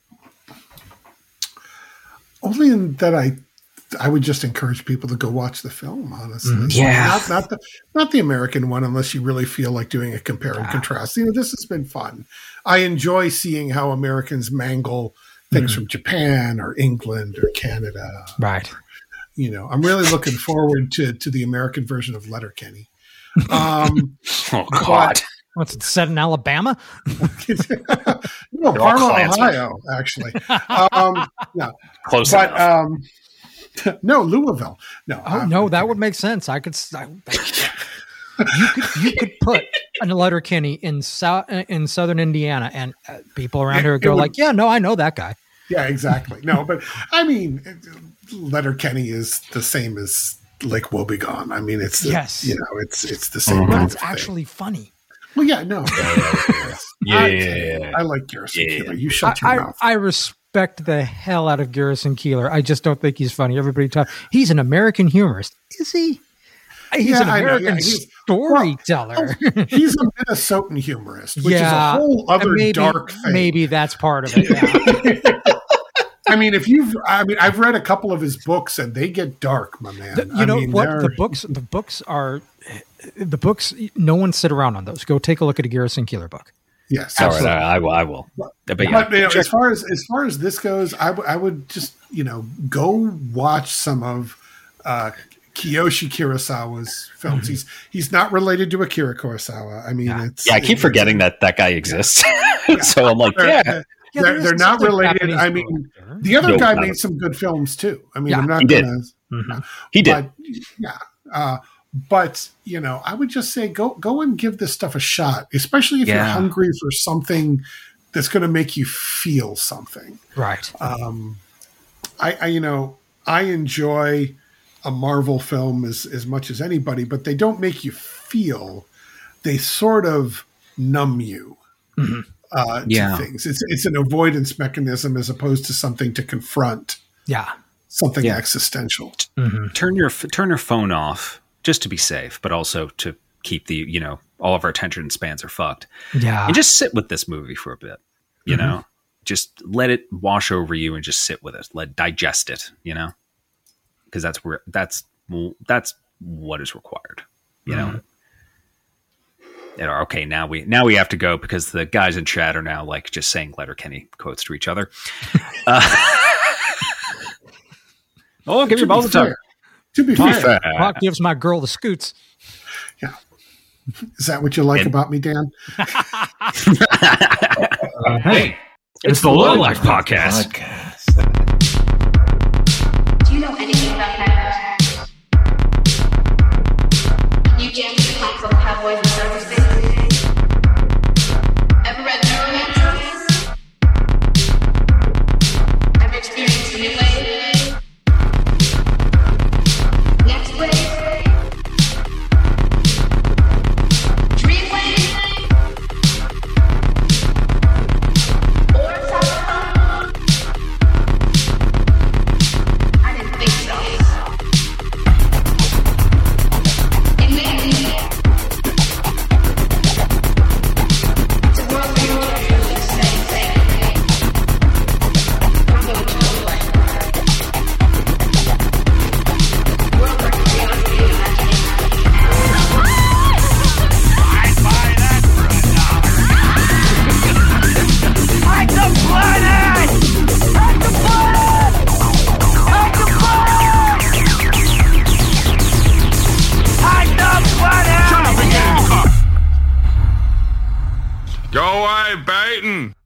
Only in that I would just encourage people to go watch the film, honestly. Yeah. Not the American one, unless you really feel like doing a compare and contrast. This has been fun. I enjoy seeing how Americans mangle things from Japan or England or Canada. Right. I'm really looking forward to the American version of Letterkenny. Oh, God. What's it set in Alabama? No, Parma, Ohio, actually. No. Close enough. No, Louisville. No. That would make sense. You could put a Letterkenny in southern Indiana, and people around here go I know that guy. Yeah, exactly. No, but I mean, Letterkenny is the same as Lake Wobegon. I mean, it's it's the same. But it's actually funny. Well, yeah, no. Yeah. I like Garrison Keillor. You shut your mouth. I respect the hell out of Garrison Keillor. I just don't think he's funny. Everybody talks. He's an American humorist. Is he? He's an American storyteller. He's a Minnesotan humorist, which is a whole other dark thing. Maybe that's part of it. Yeah. I mean, I've read a couple of his books, and they get dark, my man. The books. No one sit around on those. Go take a look at a Garrison Keillor book. Yes, absolutely. I will. But as far as this goes, I would just go watch some of Kiyoshi Kurosawa's films. He's not related to Akira Kurosawa. I mean, I keep forgetting that guy exists. So I'm like, They're there is not something related. Japanese I mean, character. the other No, guy not made at some good films too. I mean, Yeah, I'm not he did. gonna. Mhm. he did. But, yeah. But I would just say go and give this stuff a shot, especially if you're Yeah. hungry for something that's going to make you feel something. Right. I enjoy a Marvel film as much as anybody, but they don't make you feel. They sort of numb you Yeah. to things. It's an avoidance mechanism as opposed to something to confront, Yeah. something Yeah. existential. Turn your phone off just to be safe, but also to keep the all of our attention spans are fucked. Yeah. And just sit with this movie for a bit. You know, just let it wash over you and just sit with it. Digest it. Because that's what is required. You know. And, okay, now we have to go because the guys in chat are now like just saying Letterkenny quotes to each other. Oh, give your balls a tug. To be fair, Rock gives my girl the scoots. yeah. Is that what you like about me, Dan? Hey, it's the Low Life Podcast. Do you know anything about nightmares? Can you jam to the claps of cowboys and cyberspace? Ever read Neuromancer? Ever experienced the new wave? Next wave? Dream wave? Or cyberpunk? I didn't think so. In the it's a world where you can't do the same thing. Come to each other like a world where curiosity and imagination. Go away, Baton!